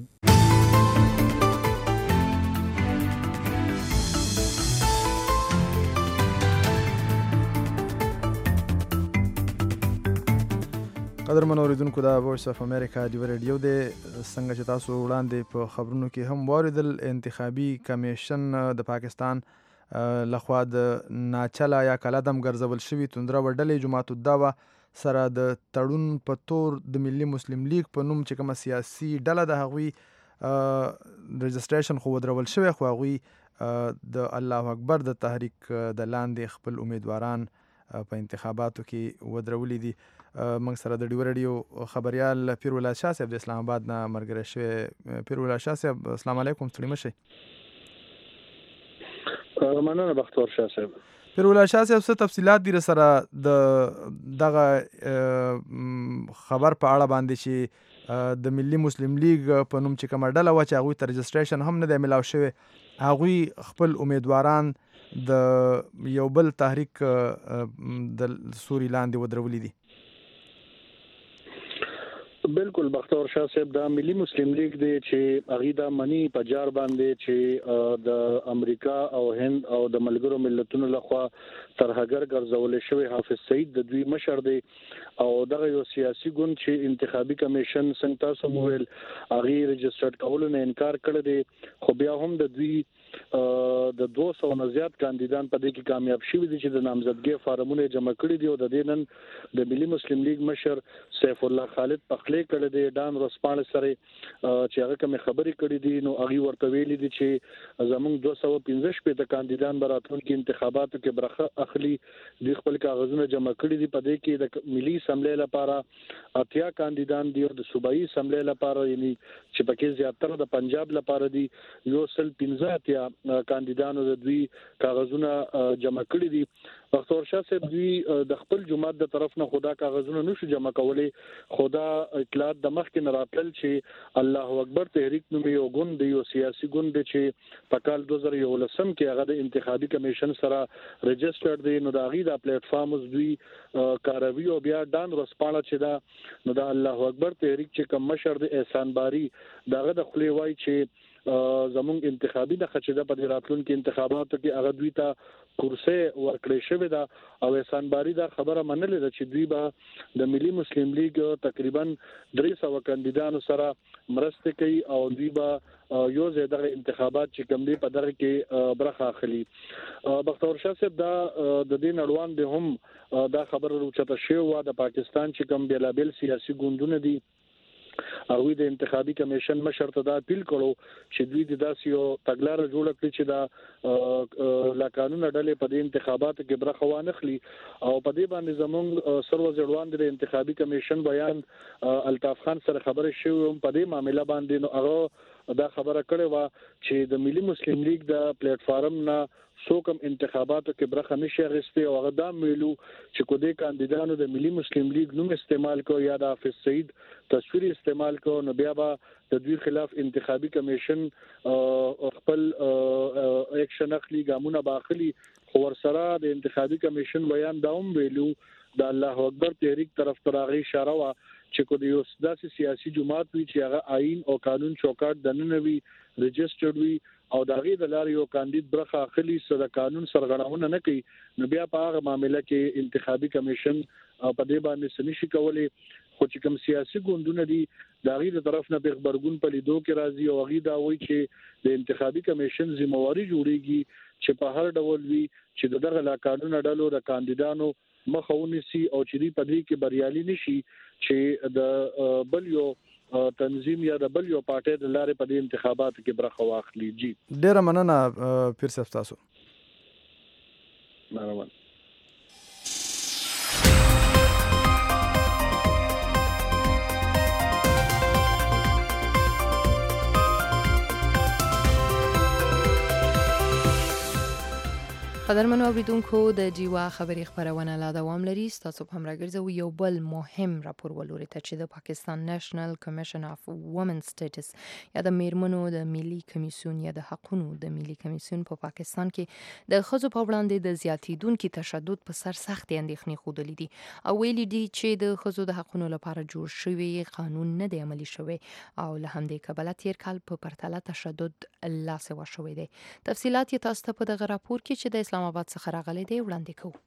قدرمن اوریدونکو دا وایس اف امریکا ډیو ریډیو دی. څنګه چې تاسو وړاندې په خبرونو کې هم واوریدل انتخابي کمیشن د پاکستان لخوا د ناچله یا کلدم ګرځول شوي توندره ډلې جماعت الدعوه سره د تړون په تور د ملي مسلم لیگ په نوم چې کومه سیاسي ډله د هغوی رجسټریشن خو ودرول شوی خو هغوی د الله اکبر د تحریک د لاندې خپل امیدواران په انتخاباتو کې ودرولي دي. موږ سره د ډیو ریډیو خبریال پیر الله شاه صاحب د اسلام آباد نه ملګری شوی. پیر الله شاه صاحب السلام علیکم. ستړي مه شئ. مننه بختور شاه صاحب. پیر الله شاه صاحب څه تفصیلات دي سره د دغه خبر په اړه باندې چې د ملي مسلم لیگ په نوم چې کومه ډله وه چې هغوی ته رجسټریشن هم نه دی میلاو شوی هغوی خپل امیدواران د یو بل تحریک د سوري لاندې ودرولي دي؟ بالکل بختور شاه صاحب دا ملي مسلم لیگ دی چې هغه دا منی په جار باندې چې د امریکا او هند او د ملګرو ملتونو لخوا ترهګر ګرځول شوی حافظ سعید د دوی مشر دی او دغه یو سیاسي ګوند چې انتخابي کمیشن څنګه تاسو مویل هغه رجسټر کولو نه انکار کړی دی خو بیا هم د دوی د دوه سوه نه زیات کاندیدان په دې کې کامیاب شوي دي چې د نامزدګۍ فارمونه جمع کړي دي او د دې نن د ملي مسلم لیگ مشر سیف الله خالد پخلې کړی دی ډان رسپانه سره چې هغه کوم خبرې کړې دي نو هغه ورته ویلي دي چې زموږ دوه سوه پنځه شپېته کاندیدان به راتلونکي انتخاباتو کې برخه اخلي. دوی خپل کاغذونه جمع کړي دي. په دې کې د ملي اسمبلی لپاره اتیا کاندیدان دي او د صوبایي اسمبلی لپاره یعنی چې پکې زیاتره د پنجاب لپاره دي یو سل پنځه اتیا لسلسیا کاندیدانو د دوی کاغذونه جمع کړي دي. بختور شاه صاحب دوی د خپل جماعت د طرف نه خدا کاغذونه نشو جمع کولای، خدا اطلاعات د مخ کې نه راتل چې الله اکبر تحریک نوم یو ګوند یو سیاسي ګوند چې په کال دوه زره یولسم کې هغه د انتخابي کمیشن سره رجسټرډ دی، نو دا غي د پلیټ فارم دوی کاروي او بیا دان رسپاله چې دا نو دا الله اکبر تحریک چې کوم مشر د احسان باری داغه د خلی وای چې زمونږ انتخابي د خچده په راتلونکو انتخاباتو کې هغه دوی ته کرسي ورکړې شوې ده او احسان باری دا خبره منلې ده چې دوی به د ملي مسلم لیگ تقریبا درې سوه کاندیدانو سره مرسته کوي او دوی به یو ځای دغه انتخابات چې کوم دی په دغه کې برخه اخلي. بختور شاه صاحب دا د دې نړوان به هم دا خبره روچته شوی و د پاکستان چې کوم بیلابل سیاسي ګوندونه دي هغه د انتخابي کمیشن مشر ته دا اپیل کړو چې دوی د داسې یو تګلارې جوړ کړي چې دا لا قانون ډلې په دې انتخاباتو کې برخه وانخلي او په دې باندې زموږ سروه ځړوان د انتخابي کمیشن بیان الطاف خان سره خبرې شوې په دې معاملې باندې نو هغه دا خبره کړې و چې د ملي مسلم لیگ د پلیټ فارم نه څوک هم انتخاباتو کې برخه نشي اخیستی او هغه دا ویلو چې کو دې کاندیدانو د ملي مسلم لیگ نوم استعمال کو یا د حافظ سعید تصویر استعمال کو نو بیا به د دوی خلاف انتخابي کمیشن خپل اکشن اخلي ګامونه باخلي خو ورسره د انتخابي کمیشن بیان دا هم ویلو د الله اکبر تحریک طرف تراغي اشاره وا چې کو د یو داسې سیاسي جماعت وی چې هغه آئین او قانون چوکاټ د ننوي رجسټرډ وی او دا غي د لارې یو کاندید برخه اخلي سره قانون سرغړونه نه کوي نو بیا په هغه معاملې کې انتخابي کمیشن په دې باندې سنشي کولای خو چې کوم سیاسي ګوندونه دي دا غي د طرف نه په خبرګون په لیدو کې راځي او غي دا وایي چې د انتخابي کمیشن ذمہواری جوړيږي چې په هر ډول وي چې دغه لا قانون ډلو د کاندیدانو مخاوني سي او چې په دې کې بریالي نشي چې د بل یو تنظیم یا د بل یو پارټي د لارې په دې انتخاباتو کې برخه واخلي. جی ډیره مننه پیر صاحب تاسو. مرحبا. قدرمنو اوریدونکو د جیوا خبري خبرونه لا دوام لري. تاسو په همرا ګرځو یو بل مهم راپور ولوري ته چې د پاکستان نېشنل کمیشن اف وومن سټیټس یا د میرمنو د ملي کمیسیون یا د حقوقو د ملي کمیسیون په پاکستان کې د خځو په وړاندې د زیاتیدونکو تشدد په سر سخت اندېښنې خوده لیدي او ویلي دي چې د خځو د حقوقو لپاره جوړ شوی قانون نه دی عملي شوی او له همدې کبله تیر کال په پرتله تشدد لاسه ورشوی دی. تفصيلات یې تاسو ته په دغه راپور کې چې د اسلام آباد څخه راغلي دی وړاندې کوو.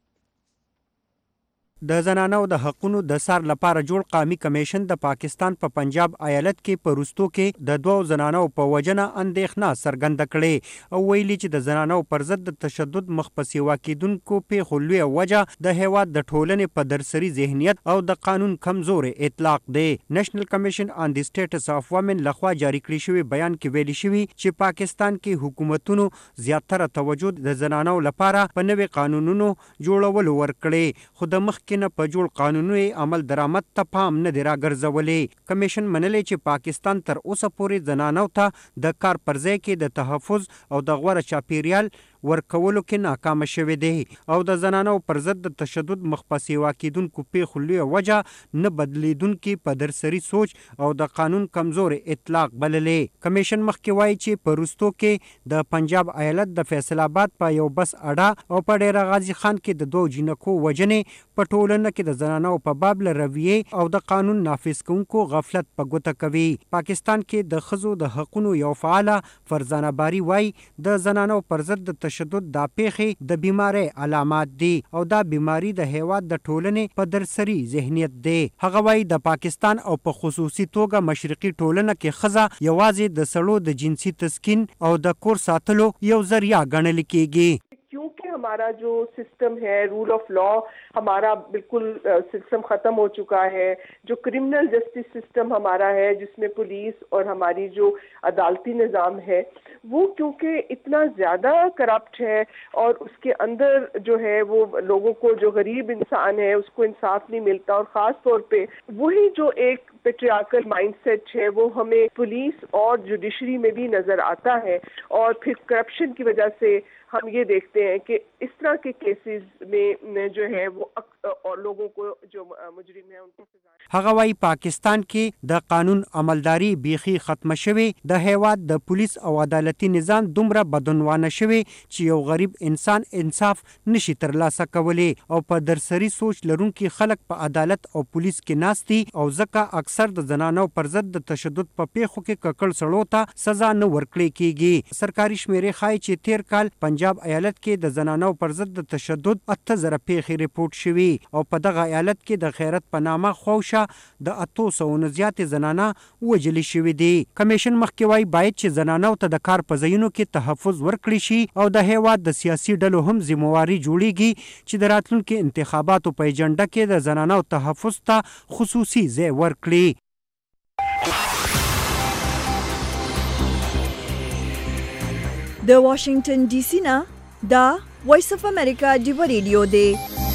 د زنانو د حقوقو د سر لپاره جوړ قومي کمیشن د پاکستان په پا پنجاب ایالت کې پروستو کې د دوو زنانو په وجنه اندېښنه څرګنده کړې او ویلي چې د زنانو پر ضد د تشدد مخ په سیوا کېدونکو پیښو لویه وجه د هیواد د ټولنې په درسري ذهنیت او د قانون کمزوري اطلاق دی. نېشنل کمیشن آن دی سټیټس اف وومن لخوا جاری کړی شوی بیان کې ویلي شوی چې پاکستان کې حکومتونو زیاتره توجه د زنانو لپاره په نوي قانونونو جوړولو ورکړي خو د مخ نه په جوړ قانوني عمل درآمد ته پام نه دی راګرځولې. کمیشن منلې چې پاکستان تر اوسه پورې زنانو ته د کار پر ځای کې د تحفظ او د غوړه چاپیریال ورکولو کې ناکام شوی دی او د زنانو پر ضد د تشدد مخ په سیوا کېدونکو پیښو لویه وجه نه بدلیدونکي په درسري سوچ او د قانون کمزوري اطلاق بللې. کمیشن مخکې وایي چې په وروستو کې د پنجاب ایالت د فیصل آباد په یو بس اډه او په ډیره غازي خان کې د دوه جنکو وجنې په ټولنه کې د زنانو په باب له رویې او د قانون نافذ کوونکو غفلت په ګوته کوي. پاکستان کې د ښځو د حقوقو یو فعال فرزانه باری وایي د زنانو پر ضد د تشدد دا پیښې د بیماری علامات دي او دا بیماری د هیواد د ټولنې په درسري ذهنیت دی. هغه وایي د پاکستان او په خصوصي توګه مشرقي ټولنه کې ښځه یوازې د سړو د جنسي تسکین او د کور ساتلو یو ذریعہ ګڼل کېږي. क्योंकि हमारा जो सिस्टम है, rule of law हमारा बिल्कुल सिस्टम ख़त्म हो चुका है। जो क्रिमिनल जस्टिस सिस्टम हमारा है, जिसमें पुलिस और हमारी जो अदालती निज़ाम है, वो क्योंकि इतना ज़्यादा करप्ट है और उसके अंदर जो है वो लोगों को, जो गरीब इंसान है उसको इंसाफ नहीं मिलता, और ख़ास तौर पे वही जो एक पेट्रियार्कल माइंडसेट है वो हमें पुलिस और जुडिशरी में भी नज़र आता है। और फिर करप्शन की वजह से हम ये देखते हैं कि इस तरह के केसेस में जो है वो और लोगों को जो मुजरिम है उनको هغه وايي پاکستان کې د قانون عملداري بیخي ختمه شوې، د هیواد د پولیس او عدالتي نظام دومره بدعنوانه شوی چې یو غریب انسان انصاف نشي ترلاسه کولی، او په درسري سوچ لرونکي خلک په عدالت او پولیس کې ناستي، او ځکه اکثر د زنانو پر ضد د تشدد په پیښو کې ککړ سړو ته سزا نه ورکړل کیږي. سرکاري شمیرې ښایي چې تیر کال پنجاب ایالت کې د زنانو پر ضد د تشدد اته زره پیښې ریپورت شوي، او په دغه ایالت کې د خیرت په نامه خوشه د اتو سو نه زیاتې زنانه وجلې شوې دي. کمیشن مخکې وایي باید چې زنانو ته د کار په ځایونو کې تحفظ ورکړي شي، او د هیواد د سیاسي ډلو هم ذمہواري جوړیږي چې د راتلونکي انتخاباتو په ایجنډا کې د زنانو تحفظ ته خصوصي ځای ورکړي. د واشنگټن ډي سي نه دا وایس اف امریکا ډیو ریډیو دی.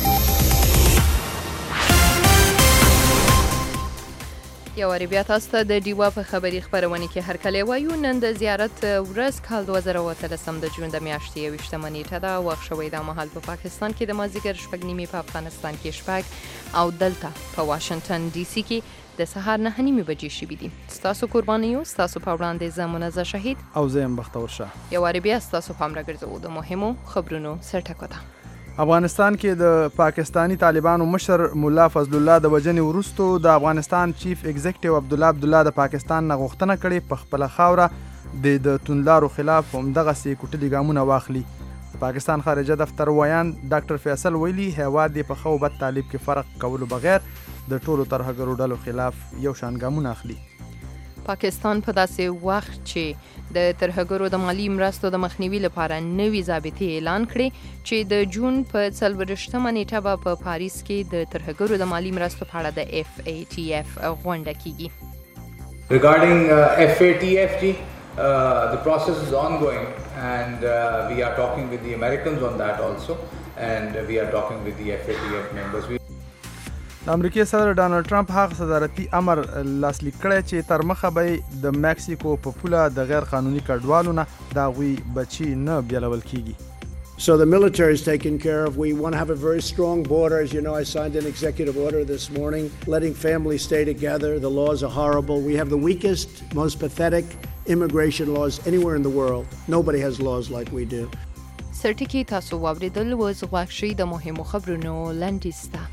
یو واری بیا تاسو ته د ډیوا په خبري خبرونه کې هرکلی وایو. نن د زیارت ورځ کال دوه زره او اتلسم د جون د میاشتې یوویشتمه نیټه ده. وخت شوی دا مهال په پاکستان کې د مازدیګر شپږ نیمې، په افغانستان کې شپږ، او دلته په واشنگټن ډي سي کې د سهار نهه نیمې بجې شوي دي. ستاسو قرباني یو، ستاسو په وړاندې زه منزه شهید او زه یم بختور شاه. یو واری بیا ستاسو پام راګرځوو د مهمو خبرونو سرټکو ته. افغانستان کې د پاکستانی طالبانو مشر مولا فضل الله د وجنې وروستو د افغانستان چیف ایگزیکټیو عبدالله عبدالله د پاکستان نه غوښتنه کړې په خپله خاوره د د توندلارو خلاف همدغسې کوټلي ګامونه واخلي. د پاکستان خارجه دفتر ویان ډاکټر فیصل ویلي هیواد یې په ښه او بد طالب کې فرق کولو بغیر د ټولو ترهګرو ډلو خلاف یو شان ګامونه اخلي. پاکستان په داسې وخت چې د ترهګرو د مالی مرستو د مخنیوي لپاره نوي ضابطې اعلان کړي چې د جون په څلوېښتمه نیټه به په پاریس کې د ترهګرو د مالی مرستو په اړه د اف ای ټي اف غونډه کیږي. Regarding uh, F A T F G, uh, the process is ongoing and uh, we are talking with the Americans on that also, and we are talking with the F A T F members. We د امریکای صدر ډانلډ ټرمپ هغه صدارتي امر لاسلیک کړی چې تر مخه به د مکسیکو په پوله د غیر قانوني کډوالو نه د هغوی بچي نه بیلول کیږي. So the military is taken care of. We want to have a very strong border. As you know, I signed an executive order this morning letting families stay together. The laws are horrible. We have the weakest, most pathetic immigration laws anywhere in the world. Nobody has laws like we do. سرټکی تاسو واوریدل و زغواک شي د مهمو خبرونو لنډیسته.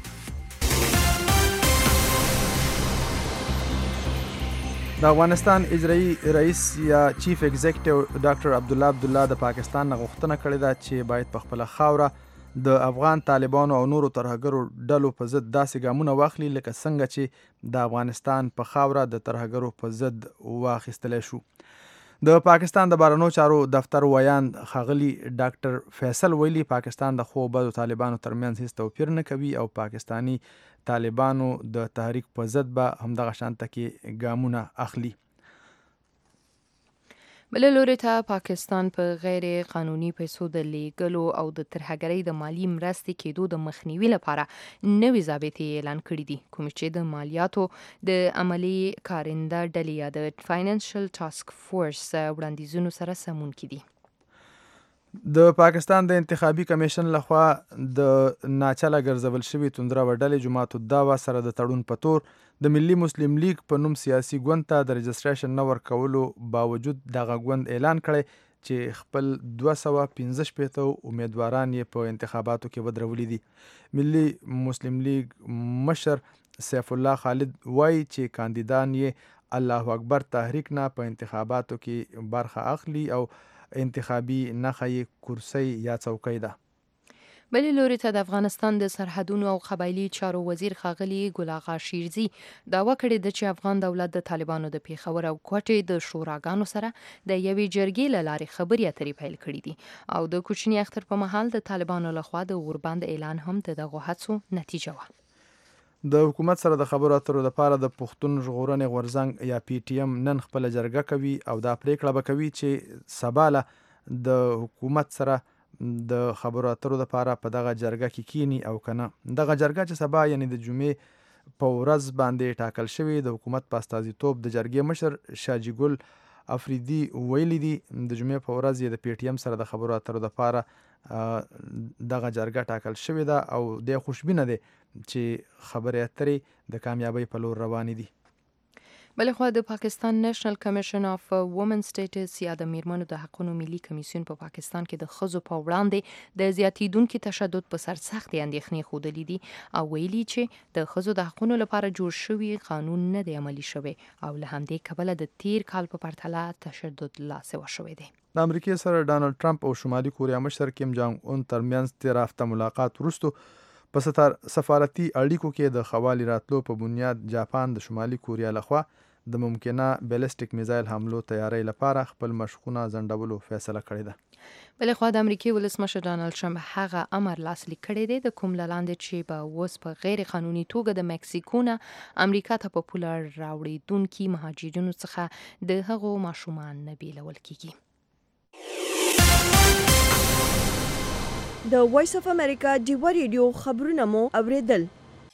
د افغانستان اجرایی رئیس یا چیف ایگزیکټیو ډاکټر عبدالله عبدالله د پاکستان نه غوښتنه کړې ده چې باید په خپله خاوره د افغان طالبانو او نورو ترهګرو ډلو په ضد داسې ګامونه واخلي لکه څنګه چې د افغانستان په خاوره د ترهګرو په ضد واخیستلی شو. د پاکستان د بهرنیو چارو دفتر ویان ښاغلي ډاکټر فیصل ویلي پاکستان د ښو بدو طالبانو ترمنځ هیڅ توپیر نه کوي او پاکستانی طالبانو د تحریک په ضد به همدغه شانته کې ګامونه اخلي. بل لوري ته پاکستان په پا غیر قانوني پیسو د لیږلو او د ترهګرۍ د مالی مرستې کېدو د مخنیوي لپاره نوي ضابطې اعلان کړي دي، کوم چې د مالیاتو د عملي کارنده ډلې یا د فاینانشل ټاسک فورس وړاندیزونو سره سمونکي دي. د پاکستان د انتخابي کمیشن لخوا د ناچله ګرځول شوي توندره ډلې جماعت الدعوه سره د تړون په تور د ملي مسلم لیگ په نوم سیاسي ګوند ته د رجسټریشن نه ورکولو باوجود دغه ګوند اعلان کړی چې خپل دوه سوه پنځه شپېته امیدواران یې په انتخاباتو کې ودرولي دي. ملي مسلم لیگ مشر سیف الله خالد وایي چې کاندیدان یې الله اکبر تحریک نه په انتخاباتو کې برخه اخلي او انتخابي نښه یې کرسۍ یا څوکۍ ده. بلې لوري ته د افغانستان د سرحدونو او قبایلي چارو وزیر ښاغلي ګل اغا شیرزي دعوا کړې ده چې افغان دولت د طالبانو د پیښور او کوټې د شوراګانو سره د یوې جرګې له لارې خبرې اترې پیل کړې دي او د کوچني اختر په مهال د طالبانو لخوا د اوربند اعلان هم د دغو هڅو نتیجه وه. د حکومت سره د خبرو اترو لپاره د پښتون ژغورنې غورځنګ یا پی ټی ایم نن خپله جرګه کوي او دا پریکړه به کوي چې سبا له د حکومت سره د خبرو اترو لپاره په دغه جرګه کې کینی او کنه. دغه جرګه چې سبا یعنی د جمعې په ورځ باندې ټاکل شوی د حکومت په استازیتوب د جرګې مشر شاجي ګل افریدي ویلي دي د جمعې په ورځ یې د پی ټی ایم سره د خبرو اترو لپاره دغه جرګه ټاکل شوې ده او د خوشبینه ده چې خبرې اترې د کامیابی په لور روانې دي. بلخوا د پاکستان نېشنل کمیشن اف وومن سټیټس یا د میرمنو د حقوقو ملي کمیسیون په پا پاکستان کې د ښځو په وړاندې د زیاتیدونکي تشدد په سر سختې اندېښنې ښودلې دي او ویلي چې د ښځو د حقوقو لپاره جوړ شوی قانون نه دی عملي شوی او له همدې کبله د تیر کال په پرتله تشدد لا سوه شوی دی. د امریکای سره ډانلډ ټرمپ او شمالي کوریا مشر کیم جانګ اون ترمنځ تیر هفته ملاقات وروسته په سفارتي اړیکو کې د خوالي راتلو په بنیاد جاپان د شمالي کوریا لخوا د ممکنه بیلسټیک میزایل حملو تیاری لپاره خپل مشقونه ځنډولو فیصله کړې ده. بلخوا د امریکای ولسمشر ډانلډ ټرمپ هغه امر لاسلیک کړی دی د کوم لاندې چې به اوس په غیر قانوني توګه د مکسیکو نه امریکا ته په پوله راوړېدونکي مهاجرینو څخه د هغو ماشومان نه بیلول کیږي. د وایس اف امریکا ډیوا ریډیو خبرونه مو اوریدل.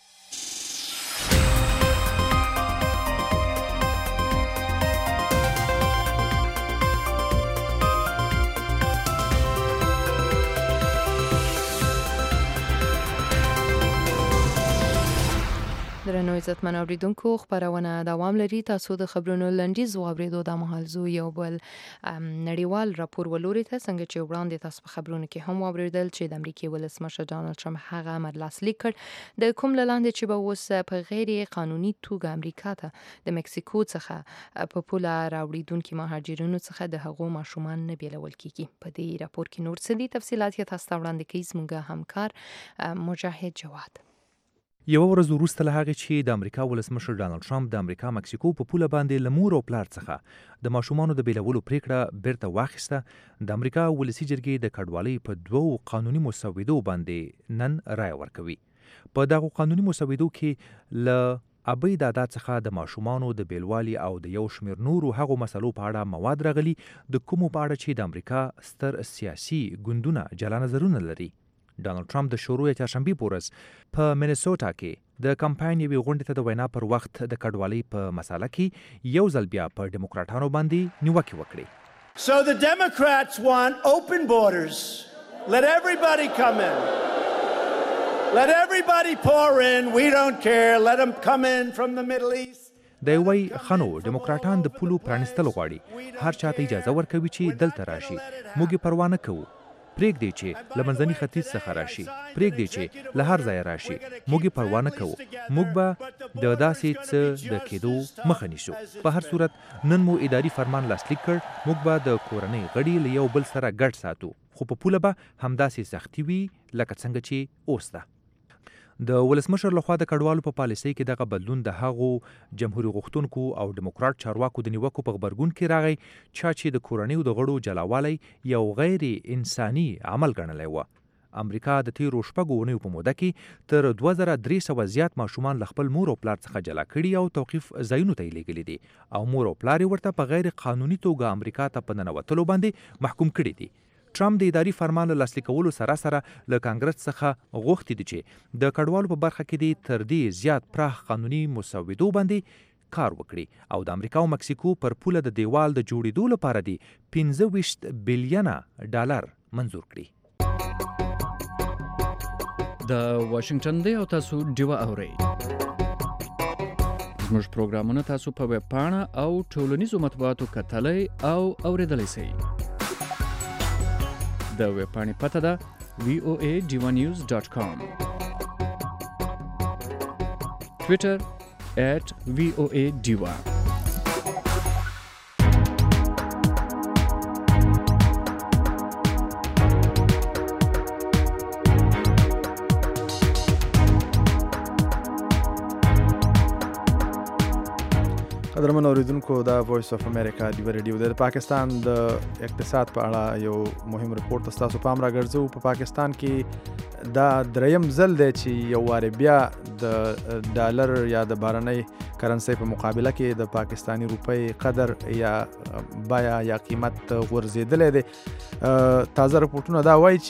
درنو عزتمن اوریدونکو خبرونه دوام لري. تاسو د خبرونو لنډیز واوریدو د مهالزو یو بل نړیوال راپور ولوري ته څنګه چې وړاندې تاسو په خبرونو کې هم واوریدل چې د امریکای ولسمشر ډانلډ ټرمپ هغه امر لاسلیک کړ د کوم لاندې چې به اوس په غیر قانوني توګه امریکا ته د مکسیکو څخه په پوله راوړېدونکي مهاجرینو څخه د هغو ماشومان نه بیلول کیږي. په دې راپور کې نور څه دي تفصیلات یې تاسو ته وړاندې کوي زموږ همکار مجاهد جواد. یو ورځ وروسته له هغې چې د امریکا ولسمشر ډانلډ ټرمپ د امریکا مکسیکو په پوله باندې له مور او پلار څخه د ماشومانو د بیلولو پریکړه بیرته واخیسته، د امریکا ولسي جرګې د کډوالۍ په دوو قانوني مسودو باندې نن رایه ورکوي. په دغو قانوني مسودو کې له ابۍ دادا څخه د ماشومانو د بیلوالي او د یو شمېر نورو هغو مسلو په اړه مواد راغلي د کومو په اړه چې د امریکا ستر سیاسي ګوندونه جلا نظرونه لري. ډانلډ ټرمپ د شروع چهارشنبې په ورځ په مینیسوټا کې د کمپاین یوې غونډې ته د وینا پر وخت د کډوالۍ په مسله کې یو ځل بیا په ډیموکراټانو باندې نیوکې وکړې. So the Democrats want open borders. Let everybody come in. Let everybody pour in. We don't care. Let them come in from the Middle East. د وی خنو ډیموکراټان د پولو پرانستل غواړي، هر چاته اجازه ورکوي چې دلته راشي، موږ یې پروا نه کوو. پریږدي چې له منځني ختیځ څخه راشي، پریږدي چې له هر ځایه راشي، موږ یې پروا نه کوو، موږ به د داسې څه د کېدو مخه نیسو. په هر صورت نن مو اداري فرمان لاسلیک کړ، موږ به د کورنۍ غړي له یو بل سره ګډ ساتو، خو په پوله به همداسې سختي وي لکه څنګه چې اوس ده. د ولسمشر لخوا د کډوالو په پالیسۍ کې دغه بدلون د هغو جمهوریت غوښتونکو او ډیموکراټ چارواکو د نیوکو په غبرګون کې راغی چا چې د کورنیو د غړو جلاوالی یو غیر انساني عمل ګڼلی و. امریکا د تیرو شپږو اونیو په موده کې تر دوه زره درې سوه زیات ماشومان له خپل مور او پلار څخه جلا کړي او توقیف ځایونو ته یې لیږلي دي او مور او پلار یې ورته په غیر قانوني توګه امریکا ته په ننوتلو باندې محکوم کړي دي. ټرمپ د اداري فرمان له لاسلیکولو سره سره له کانګرس څخه غوښتي دي چې د کډوالو په برخه کې دي تر دې زیات پراخ قانوني مسودو باندې کار وکړي او د امریکا او مکسیکو پر پوله د دیوال د جوړېدو لپاره دي پنځه ویشت بیلیونه ډالر منظور کړي. د واشنگټن دی او تاسو ډیوا اورئ. زموږ پروګرامونه تاسو په ویب پاڼه او ټولنیزو مطبوعاتو کتلی او اوریدلی شئ. د ویب پاڼې پته ده وی او ای ډیوا نیوز ډاټ کام، ټویټر ایټ وی او ای ډیوا. قدرمن اوریدونکو دا وایس اف امریکا دی ریډیو د پاکستان د اقتصاد په اړه یو مهم رپورت تاسو پام راګرځو. په پاکستان کې دا دریم ځل دی چې یو واره بیا د ډالر یا د بهرنۍ کرنسي په مقابله کې د پاکستانی روپۍ قدر یا بیا یا قیمت غورځېدلی دی. تازه رپورټونه دا وایي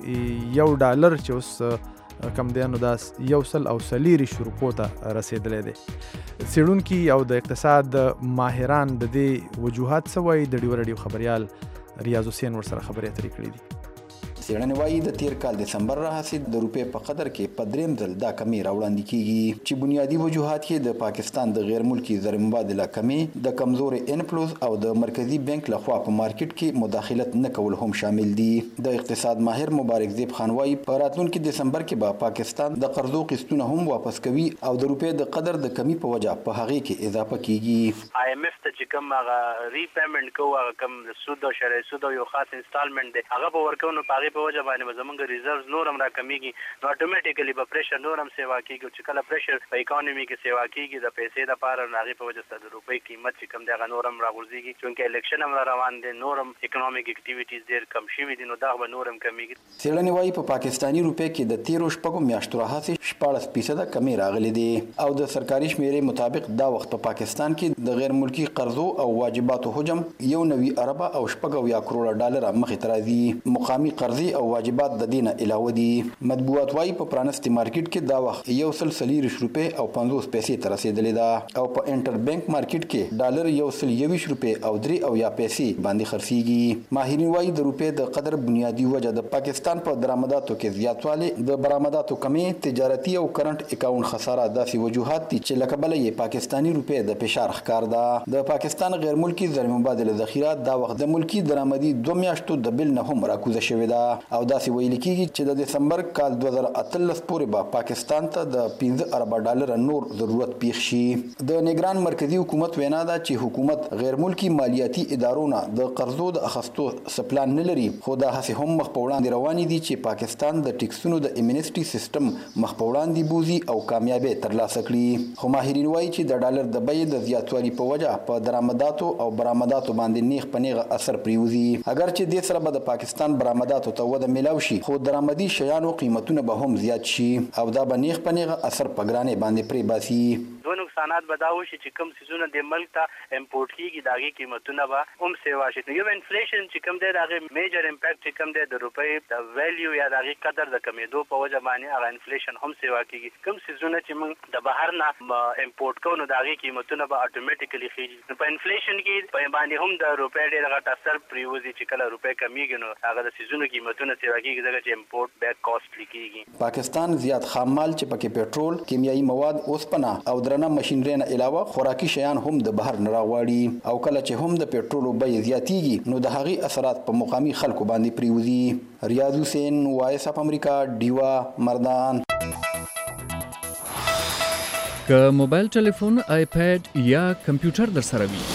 چې یو ډالر چې اوس کم دی نو دا یو سل او سلیری شروپو ته رسیدلی دی. څېړونکي او د اقتصاد ماهران د دې وجوهات څه وایي؟ د ډیو رډیو خبریال ریاض حسین ورسره خبرې اترې کړې دي. څېړنې وایي د تیر کال دسمبر راهیسې د روپۍ په قدر کې په دریم ځل دا کمې راوړاندې کیږي چې بنیادي وجوهات یې د پاکستان د غیر ملکي زر مبادله کمې، د کمزورې انفلوز او د مرکزي بانک لخوا په مارکیټ کې مداخلت نه کول هم شامل دي. د اقتصاد ماهر مبارک زیب خان وایي په راتلونکي دسمبر کې به پاکستان د قرضو قسطونه هم واپس کوي او د روپۍ د قدر د کمی په وجه په هغې کې اضافه کیږي. آی ایم ایف ته چې کوم هغه ری پیمنٹ کوو، هغه کوم سود او شرعي سود او یو خاص انسټالمنٹ دی، هغه به ورکوو نو په هغې په وجه باندې به زمونږ ریزرቭز نور هم راکمیږي، نو اټومیټیکلی به پریشر نور هم سیوا کیږي. چې کله پریشر په اکانومي کې سیوا کیږي د پیسې دپاره، نو هغې په وجه سره د روپۍ قیمت چې کوم دی هغه نور هم راغورځېږي. چونکې الیکشن هم را روان دی، نور هم اکنامک اکټیویټیز ډېر کم شوي دي، نو دا به نور هم کمیږي. څېړنې وایي په پاکستاني روپۍ کې د تیرو شپږو میاشتو راهیسې شپاړس فیصده کمې راغلي دي او د سرکاري شمېرې مطابق دا وخت په پاکستان کې د غیر ملکي قرضو او واجباتو حجم یو نوي اربه او شپږ اویا کروړه ډالره مخې ته راځي. مقامي قرضې او واجبات د دې نه علاوه دي. مطبوعات وایي په پرانستي مارکیټ کې دا وخت یو سل څلېرویشت روپۍ او پنځوس پیسې ته رسېدلې ده او په انټر بانک مارکیټ کې ډالر یو سل یوویشت روپۍ او درې اویا پیسې باندې خرڅېږي. ماهرین وایي د روپۍ د قدر بنیادي وجه د پاکستان په درآمداتو کې زیاتوالی، د برآمداتو کمې، تجارتي او کرنټ اکاونټ خساره داسې وجوهات دي چې له کبله یې پاکستاني روپۍ د فشار ښکار ده. د پاکستان غیر ملکي زر مبادله ذخیره دا وخت د ملکي درآمدي دوه میاشتو د بل نه هم راکوزه شوې ده او داسې ویل کېږي چې د دسمبر کال دوه زره اتلس پورې به پاکستان ته د پنځه اربه ډالره نور ضرورت پیښ شي. د نګران مرکزي حکومت وینا ده چې حکومت غیر ملکي مالیاتي ادارو نه د قرضو د اخیستو څه پلان نه لري، خو دا هسې هم مخ په وړاندې روانې دي چې پاکستان د ټیکسونو د امنیسټي سیستم مخ په وړاندې بوزي او کامیابي ترلاسه کړي. خو ماهرین وایي چې د ډالر د بیې د زیاتوالي په وجه په درآمداتو او برآمداتو باندې نیغ په نیغه اثر پریوزي. اگر چې دې سره به د پاکستان برآمداتو ته وده میلاو شي، خو درآمدي شیانو قیمتونه به هم زیات شي او دا به نیغ په نیغه اثر په ګرانۍ باندې پرې باسي. دوه نقصانات به دا وشي چې کوم څیزونه د ملک ته امپورټ کیږي د هغې قیمتونه به هم سیوا شي. یو انفلیشن چې کوم دی د هغې میجر امپیکټ چې کوم دی د روپۍ د ویلیو یا د هغې قدر د کمېدو په وجه باندې هغه انفلیشن هم سیوا کیږي. کوم څیزونه چې موږ د بهر نه امپورټ کوو نو د هغې قیمتونه به اټومیټیکلی خیږي. نو په انفلیشن کې په باندې هم د روپۍ ډېر غټ اثر پرېوځي چې کله روپۍ کمیږي نو هغه د څیزونو قیمتونه سیوا کیږي ځکه چې امپورټ بیا کاسټلي کیږي. پاکستان زیات خام مال چې پکې پېټرول، کیمیایي مواد، اوسپنه او درنه ماشینري نه علاوه خوراکي شیان هم د بهر نه راغواړي او کله چې هم د پېټرولو بیې زیاتیږي نو د هغې اثرات په مقامي خلکو باندې پرېوځي. ریاض حسین، وایس اف امریکا، ډیوا، مردان. که موبایل ټلیفون، آیپیډ یا کمپیوټر در سره وي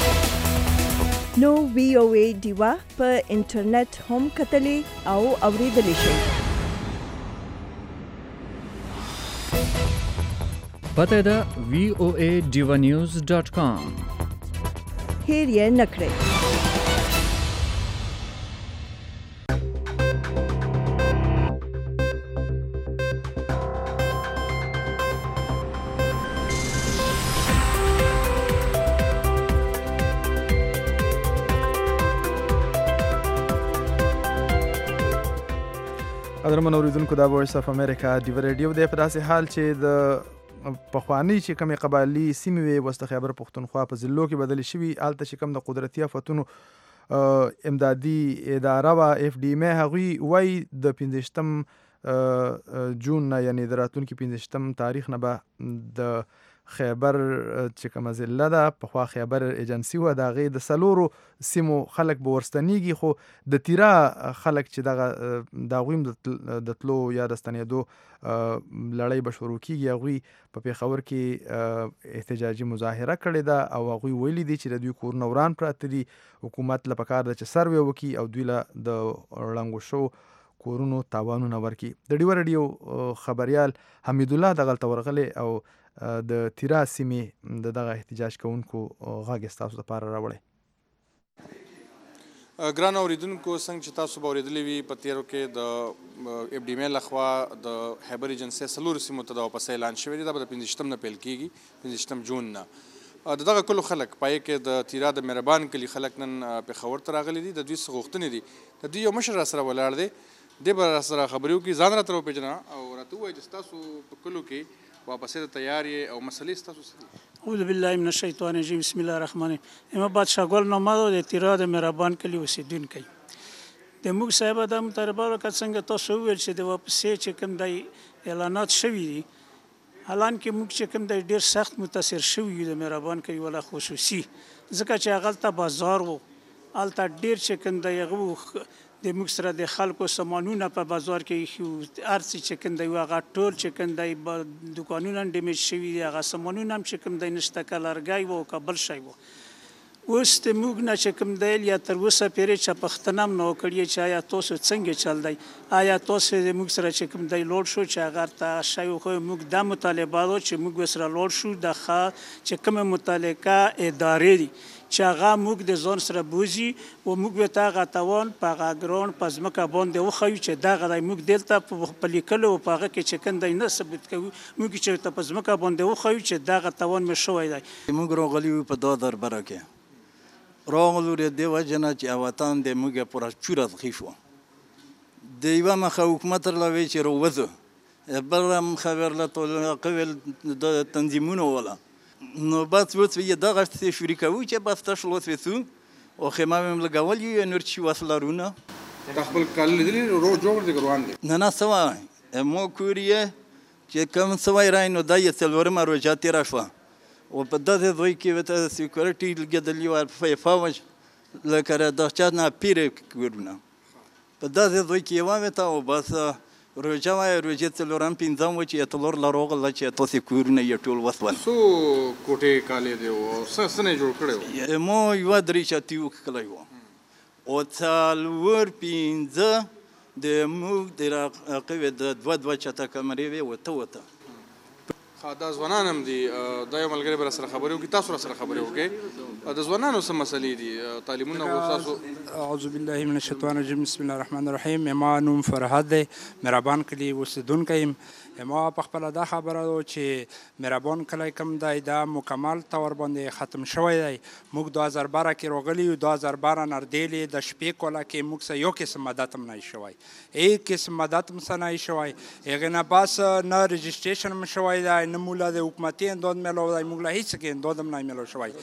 نو وی او ای ډیوا په انټرنیټ هم کتلی او اوریدلی شئ. پته ده وی او ای ډیوا نیوز ډاٹ کام. هیر یې نه کړئ. قدرمن اوریدونکو دا وایس اف امریکا دی ریډیو دی. په داسې حال چې د پخوانۍ چې کومې قبایلي سیمې وې وسط خیبر پښتونخوا په ضلعو کې بدلې شوي، هلته چې کوم د قدرتي آفتونو امدادي اداره وه اف ډي ام، هغوی وایي د پنځویشتم جون نه یعنې د راتلونکي پنځویشتم تاریخ نه به د خیبر چې کومه ضلع ده، پخوا خیبر ایجنسي وه، د هغې د څلورو سیمو خلک به ورستنېږي، خو د تیرا خلک چې دغه د هغوی هم د تلو یا د ستنېدو لړۍ به شروع کېږي. هغوی په پېښور کې احتجاجي مظاهره کړې ده او هغوی ویلي دي چې د دوی کورونه وران پراته دي. حکومت له پکار ده چې سروې وکړي او دوی له د ړنګو شوو کورونو تاوانونه ورکړي. د ډیوه رډیو خبریال حمید الله دغلته ورغلی او د تیرا سیمې د دغه احتجاج کوونکو غږ ستاسو لپاره راوړی. ګران اوریدونکو، څنګه چې تاسو به اورېدلي وي په تیرو کې د اف ډي ایم لخوا د خیبر ایجنسۍ څلورو سیمو ته د واپسۍ اعلان شوی دی. دا به د پنځه نه پیل کېږي، پنځه جون نه. د دغه کلو خلک پای کې د تیرا د مهربان کلي خلک نن پېښور ته راغلي دي. د دوی څه غوښتنې دي، د دوی یو مشر راسره ولاړ دی، دی به راسره خبرې وکړي. ځان راته وپېژنه او راته ووایي چې ستاسو په کلو کې واپسۍ ته تیار یې او مسلې ستاسو څه دي؟ اعوذ بالله من الشیطان الرجیم، بسم الله الرحمن الرحیم. اما بادشاه ګل نومه د تیرا د مهربان کلي اوسېدونکی د موږ صاحب دا مطالبه وکړه څنګه تاسو وویل چې د واپسۍ چې کوم دی اعلانات شوي دي، حالان کې موږ چې کوم دی ډېر سخت متاثر شوي یو د مهربان کلي والا خصوصي، ځکه چې هغلته بازار و، هلته ډېر چې کوم دی هغه د موږ سره د خلکو سامانونه په بازار کې ایښي، هر څه چې کوم دی هغه ټول چې کوم دی دوکانونه ډیمیج شوي دي، هغه سامانونه هم چې کوم دی نشته، که لرګی و که بل شی و. اوس د موږ نه چې کوم دی یا تر اوسه پورې چا پوښتنه هم نه وکړې چې آیا تاسو څنګه چل دی، آیا تاسو د موږ سره چې کوم دی لوړ شو چې هغه ته شی خو موږ دا مطالبه و چې موږ ورسره لوړ شو د چې کومه متعلقه ادارې دي چې هغه موږ د ځان سره بوځي او موږ ورته هغه توان په هغه ګراوند په ځمکه باندې وښیو چې دغه دی موږ دلته په لیکلو او په هغه کې چې کوم دی نه ثبت کوو، موږ چې ورته په ځمکه باندې وښیو چې دغه توان مې شوی دی. موږ راغلي وو په دا درباره کې راغلو د دې وجه نه چې وطن د موږ پوره چوره تخې شو. د یوه مخه حکومت راوی چې راوځو، بل مخه ورله ټول قبل د تنظیمونو ولا نو بعد وڅ یې دغه څه شوري کوي چې بس تاسو لوڅ وسو او خیمه هم لګول یو نور چې وسلارونه خپل کال لیدلی رو جوړ دي ګروان دي نه نه سوا مو کوریه چې کوم سوای راینو د یې څلورم روزه تیر شو او په دغه ځای کې وته سکیورټي لګیدلی و په فوج لکه د چانه پیر کورونه په دغه ځای کې و وته او بس روزه وای روزه څلورم پنځم و چې تلور لروغل چې تاسو کورونه یې ټول وسول سو کوټه کالې دی او سنه جوړ کړو مو یو درې چاتی وکړای و او څلور پنځه د موږ د راقوي د دوه دوه چاته کمرې وي وته وته دا ځوانان هم دي دا یو ملګری به سره خبرې وکړي تاسو سره خبرې وکړئ د ځوانانو څه مسلې دي تعلیمونه تاسو اعوذ بالله من الشیطان الرجیم بسم الله الرحمن الرحیم ما نوم فرهاد دی مهربان کلی اوسیدونکی یم ما په خپله دا خبره ده چې مهربان کلی کوم دی دا مکمل طور باندې ختم شوی دی موږ دوه هزار باره کې راغلي یو دوه هزار باره نردېلې د شپې کوله کې موږ سه یو قسم مدد هم نه شوی هیڅ قسم مدد هم سه نه شوی هغې نه بس نه رجسټریشن هم شوی دی نه مولا د حکومتي امداد میلو دی موږ له هېڅ کې امداد هم نه میلو شوی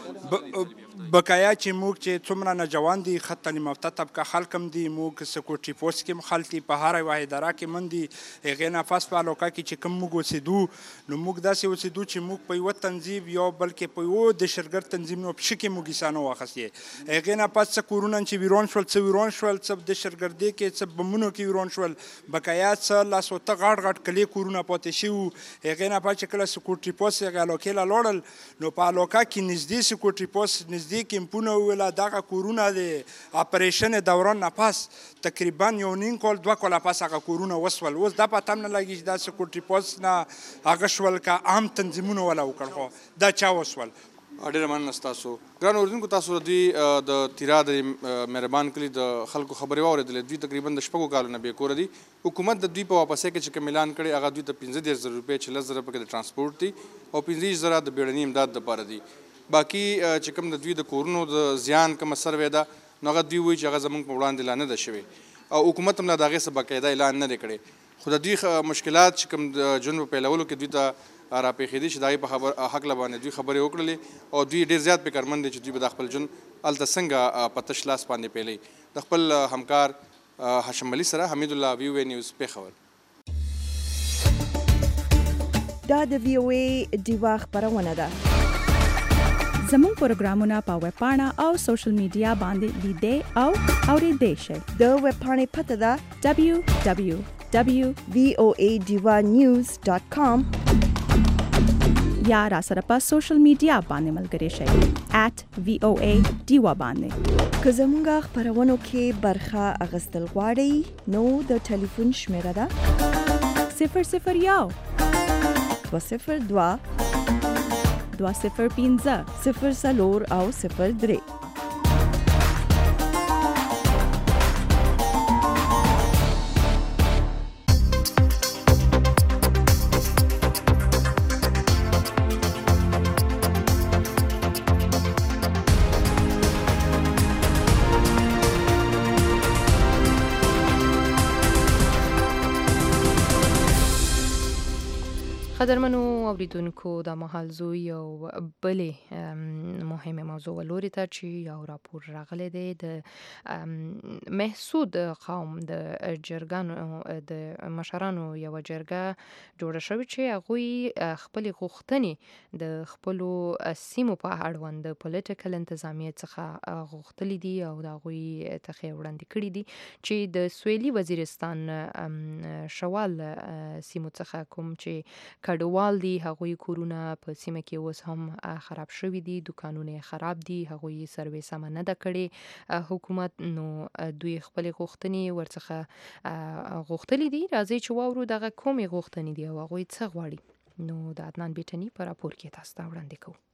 بقایا چې موږ چې څومره نوجوان دي ښه تعلیم یافته طبقه خلک هم دي موږ سکورټي پوسټ کې هم خلک دي په هره یوه اداره کې من دي هغې نه پس په علاقه کې چې کوم موږ اوسېدو نو موږ داسې اوسېدو چې موږ په یوه تنظیم یا بلکې په یوه دهشتګرد تنظیم نو پښه کې موږ کیسه نه واخیستې هغې نه پس څه کورونه چې ویران شول څه ویران شول څه دهشتګردۍ کې څه بمونو کې ویران شول بقایا څه لاسوته غټ غټ کلي کورونه پاتې شوي وو هغې نه پس چې کله سکورټي پوسټ هغې علاقې له لاړل نو په علاقه کې نږدې سکورټي پوسټ نږدې کیمپونه وویله دغه کورونه د اپریشن دوران نه پس تقریبا یو نیم کال دوه کاله پس هغه کورونه وسول اوس دا پته هم نه لګي چې دا سکورټي پوسټ نه هغه شول که عام تنظیمونه وله وکړ خو دا چا وسول ډېره مننه ستاسو ګران اورېدونکو تاسو د دوی د تیرا د مهربان کلي د خلکو خبرې واورېدلې دوی تقریبا د شپږو کالو نه بې کوره دي حکومت د دوی په واپسۍ کې چې کوم اعلان کړی هغه دوی ته پنځه دېرش زره روپۍ چې لس زره پکې د ټرانسپورټ دي او پنځه ویشت زره د بیړني امداد دپاره دي باقي چې کوم د دوی د کورونو د زیان کومه سروې ده نو هغه دوی وایي چې هغه زموږ په وړاندې لا نه ده شوې او حکومت هم لا د هغې څه باقاعده اعلان نه دی کړی خو د دوی مشکلات چې کوم د ژوند په پیلولو کې دوی ته راپېښېدي چې د هغې په خبر هکله باندې دوی خبرې وکړلې او دوی ډېر زیات فکرمند دي چې دوی به د خپل ژوند هلته څنګه په تش لاس باندې پیلوي د خپل همکار هاشم علي سره حمید الله وی او اے نیوز پېښور دا د وی او اے ډیوا خپرونه ده زموږ پروګرامونه په ویب پاڼه او سوشل میډیا باندې لیدئ او اورېدئ شئ د ویب پاڼې پته ده دبلیو دبلیو دبلیو وی او اے ډیوا نیوز ډاټ کام یا را سره په سوشل میډیا باندې ملګري شئ ایٹ وی او اے ډیوا باندې که زموږ خپرونو کې برخه اخیستل غواړئ نو د ټلیفون شمیره ده صفر صفر یو دوه صفر دوه دوه صفر پنځه صفر څلور او صفر درې. قدرمنو اوریدونکو د مهال زو یو بلې مهمه موضوع ولوري ته چې یو راپور راغلی دی د محسود قوم د جرګانو د مشرانو یو جرګه جوړه شوې چې هغوی خپل غوښتنې د خپلو سیمو په اړوند د پولیټیکل انتظامیه څخه غوښتلي دي او د هغوی ته وړاندې کړي دي چې د سویلي وزیرستان شوال سیمو څخه کوم چې کډوال دي هغوی کورونه په سیمه کې اوس هم خراب شوي دي، دکانونه خراب دي، هغوی سروې سمه نه ده کړې حکومت، نو دوی خپلې غوښتنې ورڅخه غوښتلي دي. راځئ چې واورو دغه کومې غوښتنې دي او هغوی څه غواړي. نو د عدنان بیټني په راپور کې تاسو ته وړاندې کوو.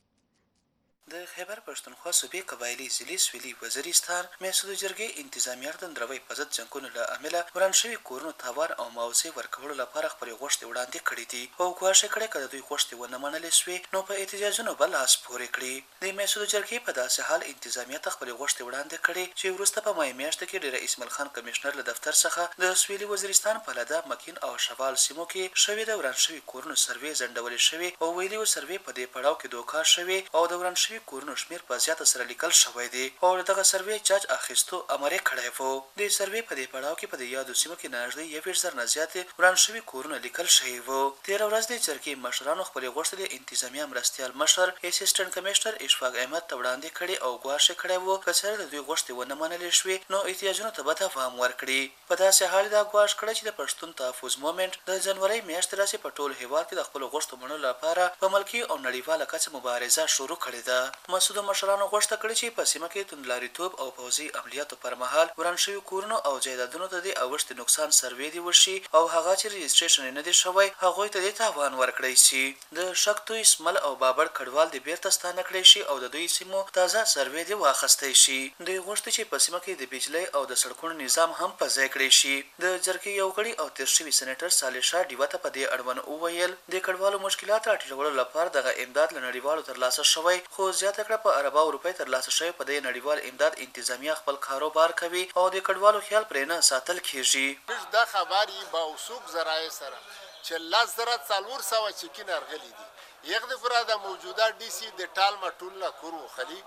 د خیبر پښتونخوا صوبې قبایلي ضلع سویلي وزیرستان محسود جرګې انتظامیه د دروي په ضد جنګونو له امله وران شوي کورونو تاوان او معاوضې ورکولو لپاره خپلې غوښتنې وړاندې کړې دي او ګواښ یې کړی که د دوی غوښتنې ونه منلې سوې نو په احتجاجونو به لاس پورې کړي. د محسود جرګې په داسې حال انتظامیه ته خپلې غوښتنې وړاندې کړې چې وروسته په مای میاشت کې ډېر اسماعیل خان کمشنر له دفتر څخه د سویلي وزیرستان په لده مکین او شوال سیمو کې شوې د وران شوي کورونو سروې ځنډولې شوې او ویلي و سروې په دې پړاو کې دوکا شوې او د وران شوي کورونو شمېر په زیاته سره لیکل شوی دی او دغه سروې چارج اخیستو امر یې کړی و. د سروې په دې پړاو کې په دې یادو سیمو کې نږدې یوویشت زره نه زیاتې وران شوي کورونه لیکل شوي وو. تېره ورځ د جرګې مشرانو خپلې غوښتنې د انتظامیه مرستیال مشر اسسټنټ کمشنر اشفاق احمد ته وړاندې کړې او ګواښ یې کړی و که چېرې د دوی غوښتنې ونه منلې شوې نو احتیاجونو ته به دوام ورکړي. په داسې حال دا ګواښ کړی چې د پښتون تحفظ مومنټ د جنورۍ میاشتې راسې په ټول هېواد کې د خپلو غوښتنو منلو لپاره په ملکي او نړیواله کچه مبارزه شروع کړې ده. مسعودو مشرانو غوښتنه کړې چې په سیمه کې توندلاریتوب او پوځي عملیاتو پر مهال وران شوي کورونو او جایدادونو ته د اوښتې نقصان سروې دي وشي او هغه چې رجسټریشن یې نه دی شوی هغوی ته د تاوان ورکړی شي. د شکتوی سمل او بابړ کډوال د بیرته ستانه کړی شي او د دوی سیمو تازه سروې دی واخیستی شي. دوی غوښتي چې په سیمه کې د بجلۍ او د سړکونو نظام هم په ځای کړی شي. د جرګې یو غړي او تېر شوي سینیټر صالح ډیوه ته په دې اړوند وویل د کډوالو مشکلات راټیټولو لپاره دغه امداد له نړیوالو ترلاسه شوی خو زیاته کړه په ارباو روپۍ ترلاسه شوی په دې نړیوال امداد انتظامیه خپل کاروبار کوي او د کډوالو خیال پرې نه ساتل کیږي. دا خبرې با وسوق ذرایع سره چې لاس زره څلور سوه چکین ارغلي دي یک دفعه د موجوده ډي سي د ټال مټول لا کورو خلی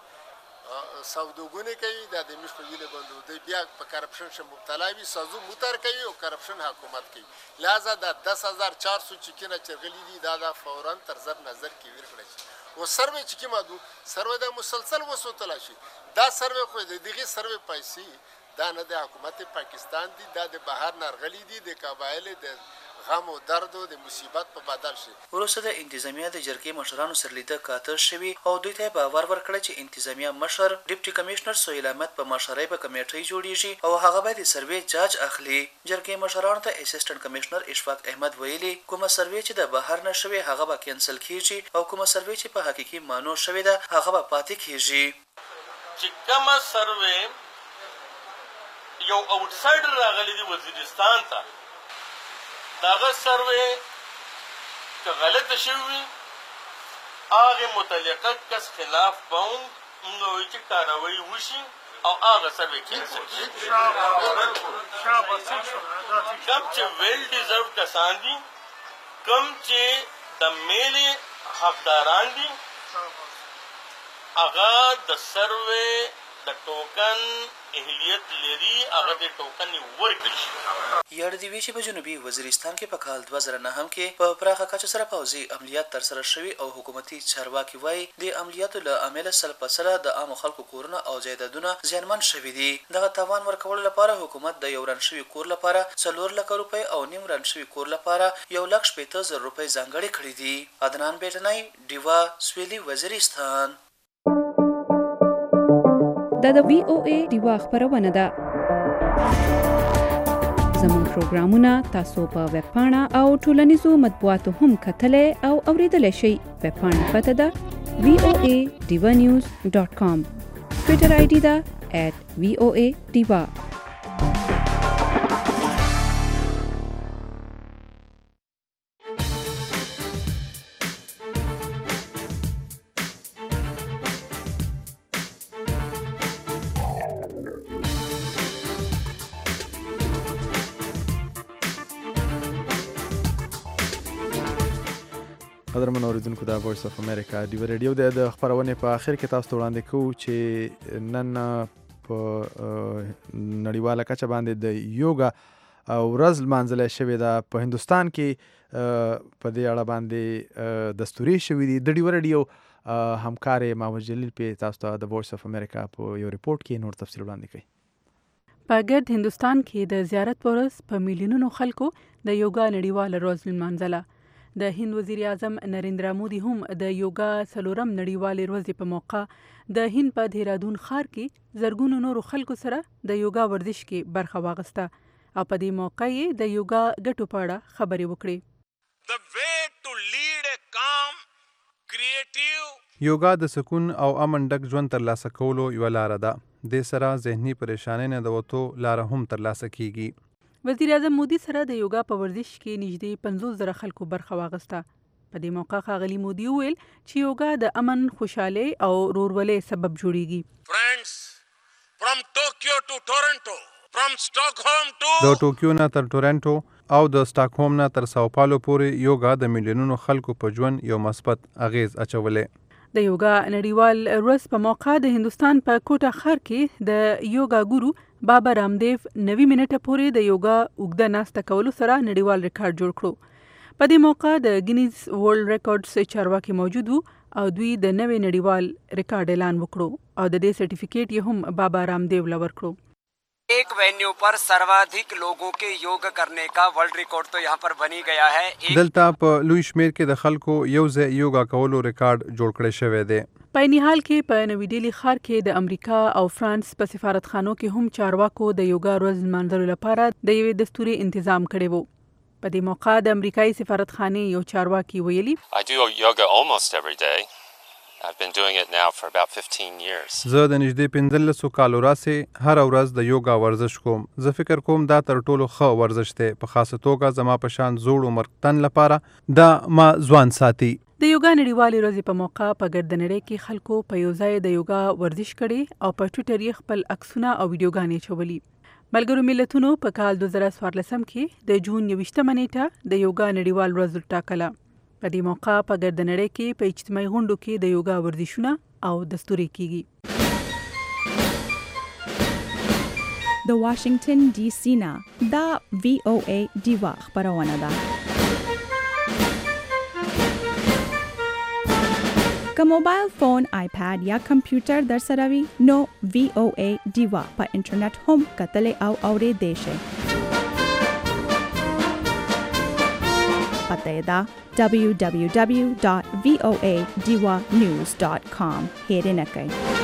سوداګونه کوي د دې مش په ویله باندې د بیا په کرپشن شه مبتلا وي سازو موتر کوي او کرپشن حکومت کوي لہذا د دس هزار چار سو چکینه چرغلي دي دا د فورا تر زر نظر کې ور کړی او سروې چې کی مادو سروې د مسلسل وسوتل شي دا سروې خو د دغه سروې پیسې دا نه د حکومت پاکستان دي دا د بهر نرغلي دي د قبایل د غم او درد او د مصیبت په بدل شي. وروسته د انتظامیه د جرګې مشرانو سره لیده کاته شوي او دوی ته باور ورکړی چې انتظامیه مشر ډیپټي کمشنر سهیل احمد په مشرۍ به کمیټۍ جوړیږي او هغه به د سروې جاج اخلي. جرګې مشرانو ته اسسټنټ کمشنر اشفاق احمد ویلي کومه سروې چې د بهر نه شوې هغه به کینسل کیږي او کومه سروې چې په حقیقي مانو شوې ده هغه به پاتې کیږي. چې کومه سروې یو آوټسایډر راغلی دی وزیرستان ته داغه سروې که غلطه شوي هغې متعلقه کس خلاف به هم موږ وایو چې کاروایي وشي او هغه سروې کینسل شي. کوم چې ویل ډیزرو کسان دي کوم چې د میلې حقداران دي هغه د سروې د ټوکن اهلیت لري هغه د ټوکن ورکړي شي. یاد دی چې په جنوبي وزیرستان کې په کال دوه زره نهم کې په پراخه کچه سره پوځي عملیات ترسره شوي او حکومتي چارواکي وایي د عملیاتو له امله سل په سره د عامو خلکو کورونه او جایدادونه زیانمن شوي دي. دغه تاوان ورکولو لپاره حکومت د یو رن شوي کور لپاره څلور لکه روپۍ او نیم رن شوي کور لپاره یو لک شپېته زره روپۍ ځانګړې کړي دي. عدنان بیټنی ډیوا سویلي وزیرستان. دا د وی او ای ډیوا خبرونه ده. زموږ پروګرامونه تاسو په ویب پاڼه او ټولنیزو مطبوعاتو هم کتلی او اوریدلی شئ. ویب پاڼې پته ده وی او ای ډیوا نیوز ډاټ کام. ټویټر آی ډي ده ایټ وی او ای ډیوا. قدرمن اوریدونکو د وایس اف امریکا ډیو ریډیو د خبرونه په اخر کې تاسو ته وړاندې کوو چې نن په نړیواله کچه باندې د یوګا ورځ لمانځل شوې ده. په هندستان کې په دې اړه باندې دستوري شوې دي. د ډیو ریډیو همکار محمد جلیل په تاسو ته د وایس اف امریکا په یو ریپورت کې نور تفصیل وړاندې کوي. په ګرد هندستان کې د زیارت پر ورځ په میلیونونو خلکو د یوګا نړیواله ورځ لمانځله. د هند وزیر اعظم نریندرا مودي هم د یوګا څلورم نړیوالې ورځې په موقع د هند په دهرادون ښار کې زرګونو نورو خلکو سره د یوګا ورزش کې برخه واخیسته او په دې موقع یې د یوګا ګټو په اړه خبرې وکړې. یوګا د سکون او امن ډک ژوند ترلاسه کولو یوه لاره ده. دې سره ذهني پریشانۍ نه د وتو لاره هم ترلاسه کیږي. وزیر اعظم مودي سره د یوګا په ورزش کې نږدې پنځوس زره خلکو برخه واخیسته. په دې موقع ښاغلي مودي وویل چې یوګا د امن، خوشحالۍ او ورورولۍ سبب جوړیږي. د ټوکیو نه تر ټورنټو او د سټاکهوم نه تر ساو پالو پورې یوګا د میلیونونو خلکو په ژوند یو مثبت اغیز اچولی. د یوګا نړیوال ورځ په موقع د هندستان په کوټه ښار کې د یوګا ګورو بابا رامدیو نوي منټه پورې د یوګا اوږده ناسته کولو سره نړیوال ریکارډ جوړ کړو. په دې موقع د گینیز ورلد ریکارډز چارواکي موجود وو او دوی د نوي نړیوال ریکارډ اعلان وکړو او د دې سرټیفیکیټ یې هم بابا رامدیو له ورکړو. एक वेन्यू पर सर्वाधिक लोगों के योग करने का world record तो यहाँ पर बनी गया है. دلته په لوی شمیر کې د خلکو یو ځای یوګا کولو ریکارډ جوړ کړی شوی دی. په نهال کې په نوی ډیلی ښار کې د امریکا او فرانس په سفارتخانو کې هم چارواکو د یوګا ورځ لمانځلو لپاره د یوې دستوري تنظیم کړی وو. په دې موقع د امریکایي سفارتخانې یو چارواکي ویلي I do yoga almost every day. I've been doing it now for about fifteen years. زه د نږدې پنځلسو کالو راهیسې هره ورځ د یوګا ورزش کوم. زه فکر کوم دا تر ټولو ښه ورزش دی. په خاصه توګه زما په شان زوړ عمر تن لپاره دا ما ځوان ساتي. د یوګا نړیوالې ورځې په موقع په ګرد نړۍ کې خلکو په یو ځای د یوګا ورزش کړي او په ټویټر یې خپل عکسونه او ویډیوګانې چولي. ملګرو ملتونو په کال دوه زره څوارلسم کې د جون یوویشتمه نیټه د یوګا نړیوال ورځ وټاکله. په دې موقع په ګرد نړۍ کې په اجتماعي غونډو کې د یوګا ورزشونه او دستوري کیږي. د واشنگټن ډي سي نه دا وی او ای ډیوا خبرونه ده. که موبایل فون، آیپاد یا کمپیوټر در سره وي نو وی او ای ډیوا په انټرنیټ هم کتلی او اوریدلی شئ. پته یې ده دبلیو دبلیو دبلیو ډاټ وی او ای ډیوا نیوز ډاټ کام. هیرې نه کوئ.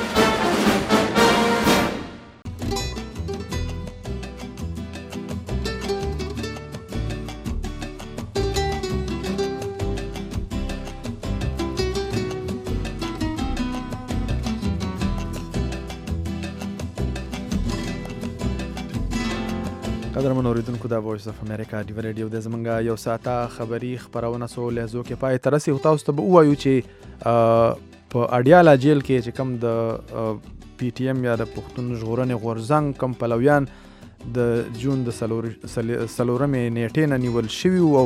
قدرمن اوریدونکو د وایس اف امریکا ډیو ریډیو د زمونږ یو ساعته خبري خبرونه سو لهزو کې پای تر رسي تاسو ته وایو چې په اډیالا جیل کې چې کم د پی ټی ایم یا د پښتون ژغورنې غورځنګ کم پلویان د جون د څلورمې نیټې نه نیول شوي او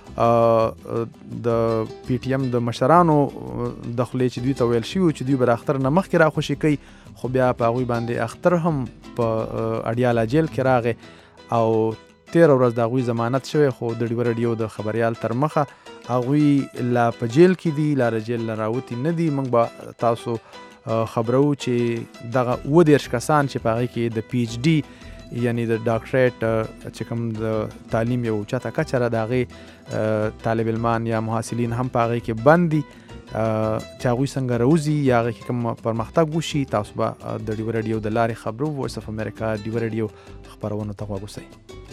د پی ټی ایم د مشرانو د خولې چې دوی ته ویل شوي چې دوی به د اختر نه مخکې راخوشي کوي، خو بیا په هغوی باندې اختر هم په اډیالا جیل کې راغی او تیره ورځ د هغوی ضمانت شوی، خو د ډیوه ریډیو د خبریال تر مخه هغوی لا په جیل کې دي، لا د جیل نه راوتي نه دي. موږ به تاسو خبرو چې دغه اووه دېرش کسان چې په هغې کې د پی ایچ ډي یعنی د ډاکټریټ چې کوم د تعلیم یو اوچته کچه ده د هغې طالب علمان یا محصلین هم په هغې کې بند دي، چې هغوی څنګه راوځي یا هغې کې کوم پرمختګ وشي. تاسو به د ډیوه ریډیو د لارې خبرو. وایس اف امریکا ډیوه ریډیو خبرونو ته غوږ اوسئ.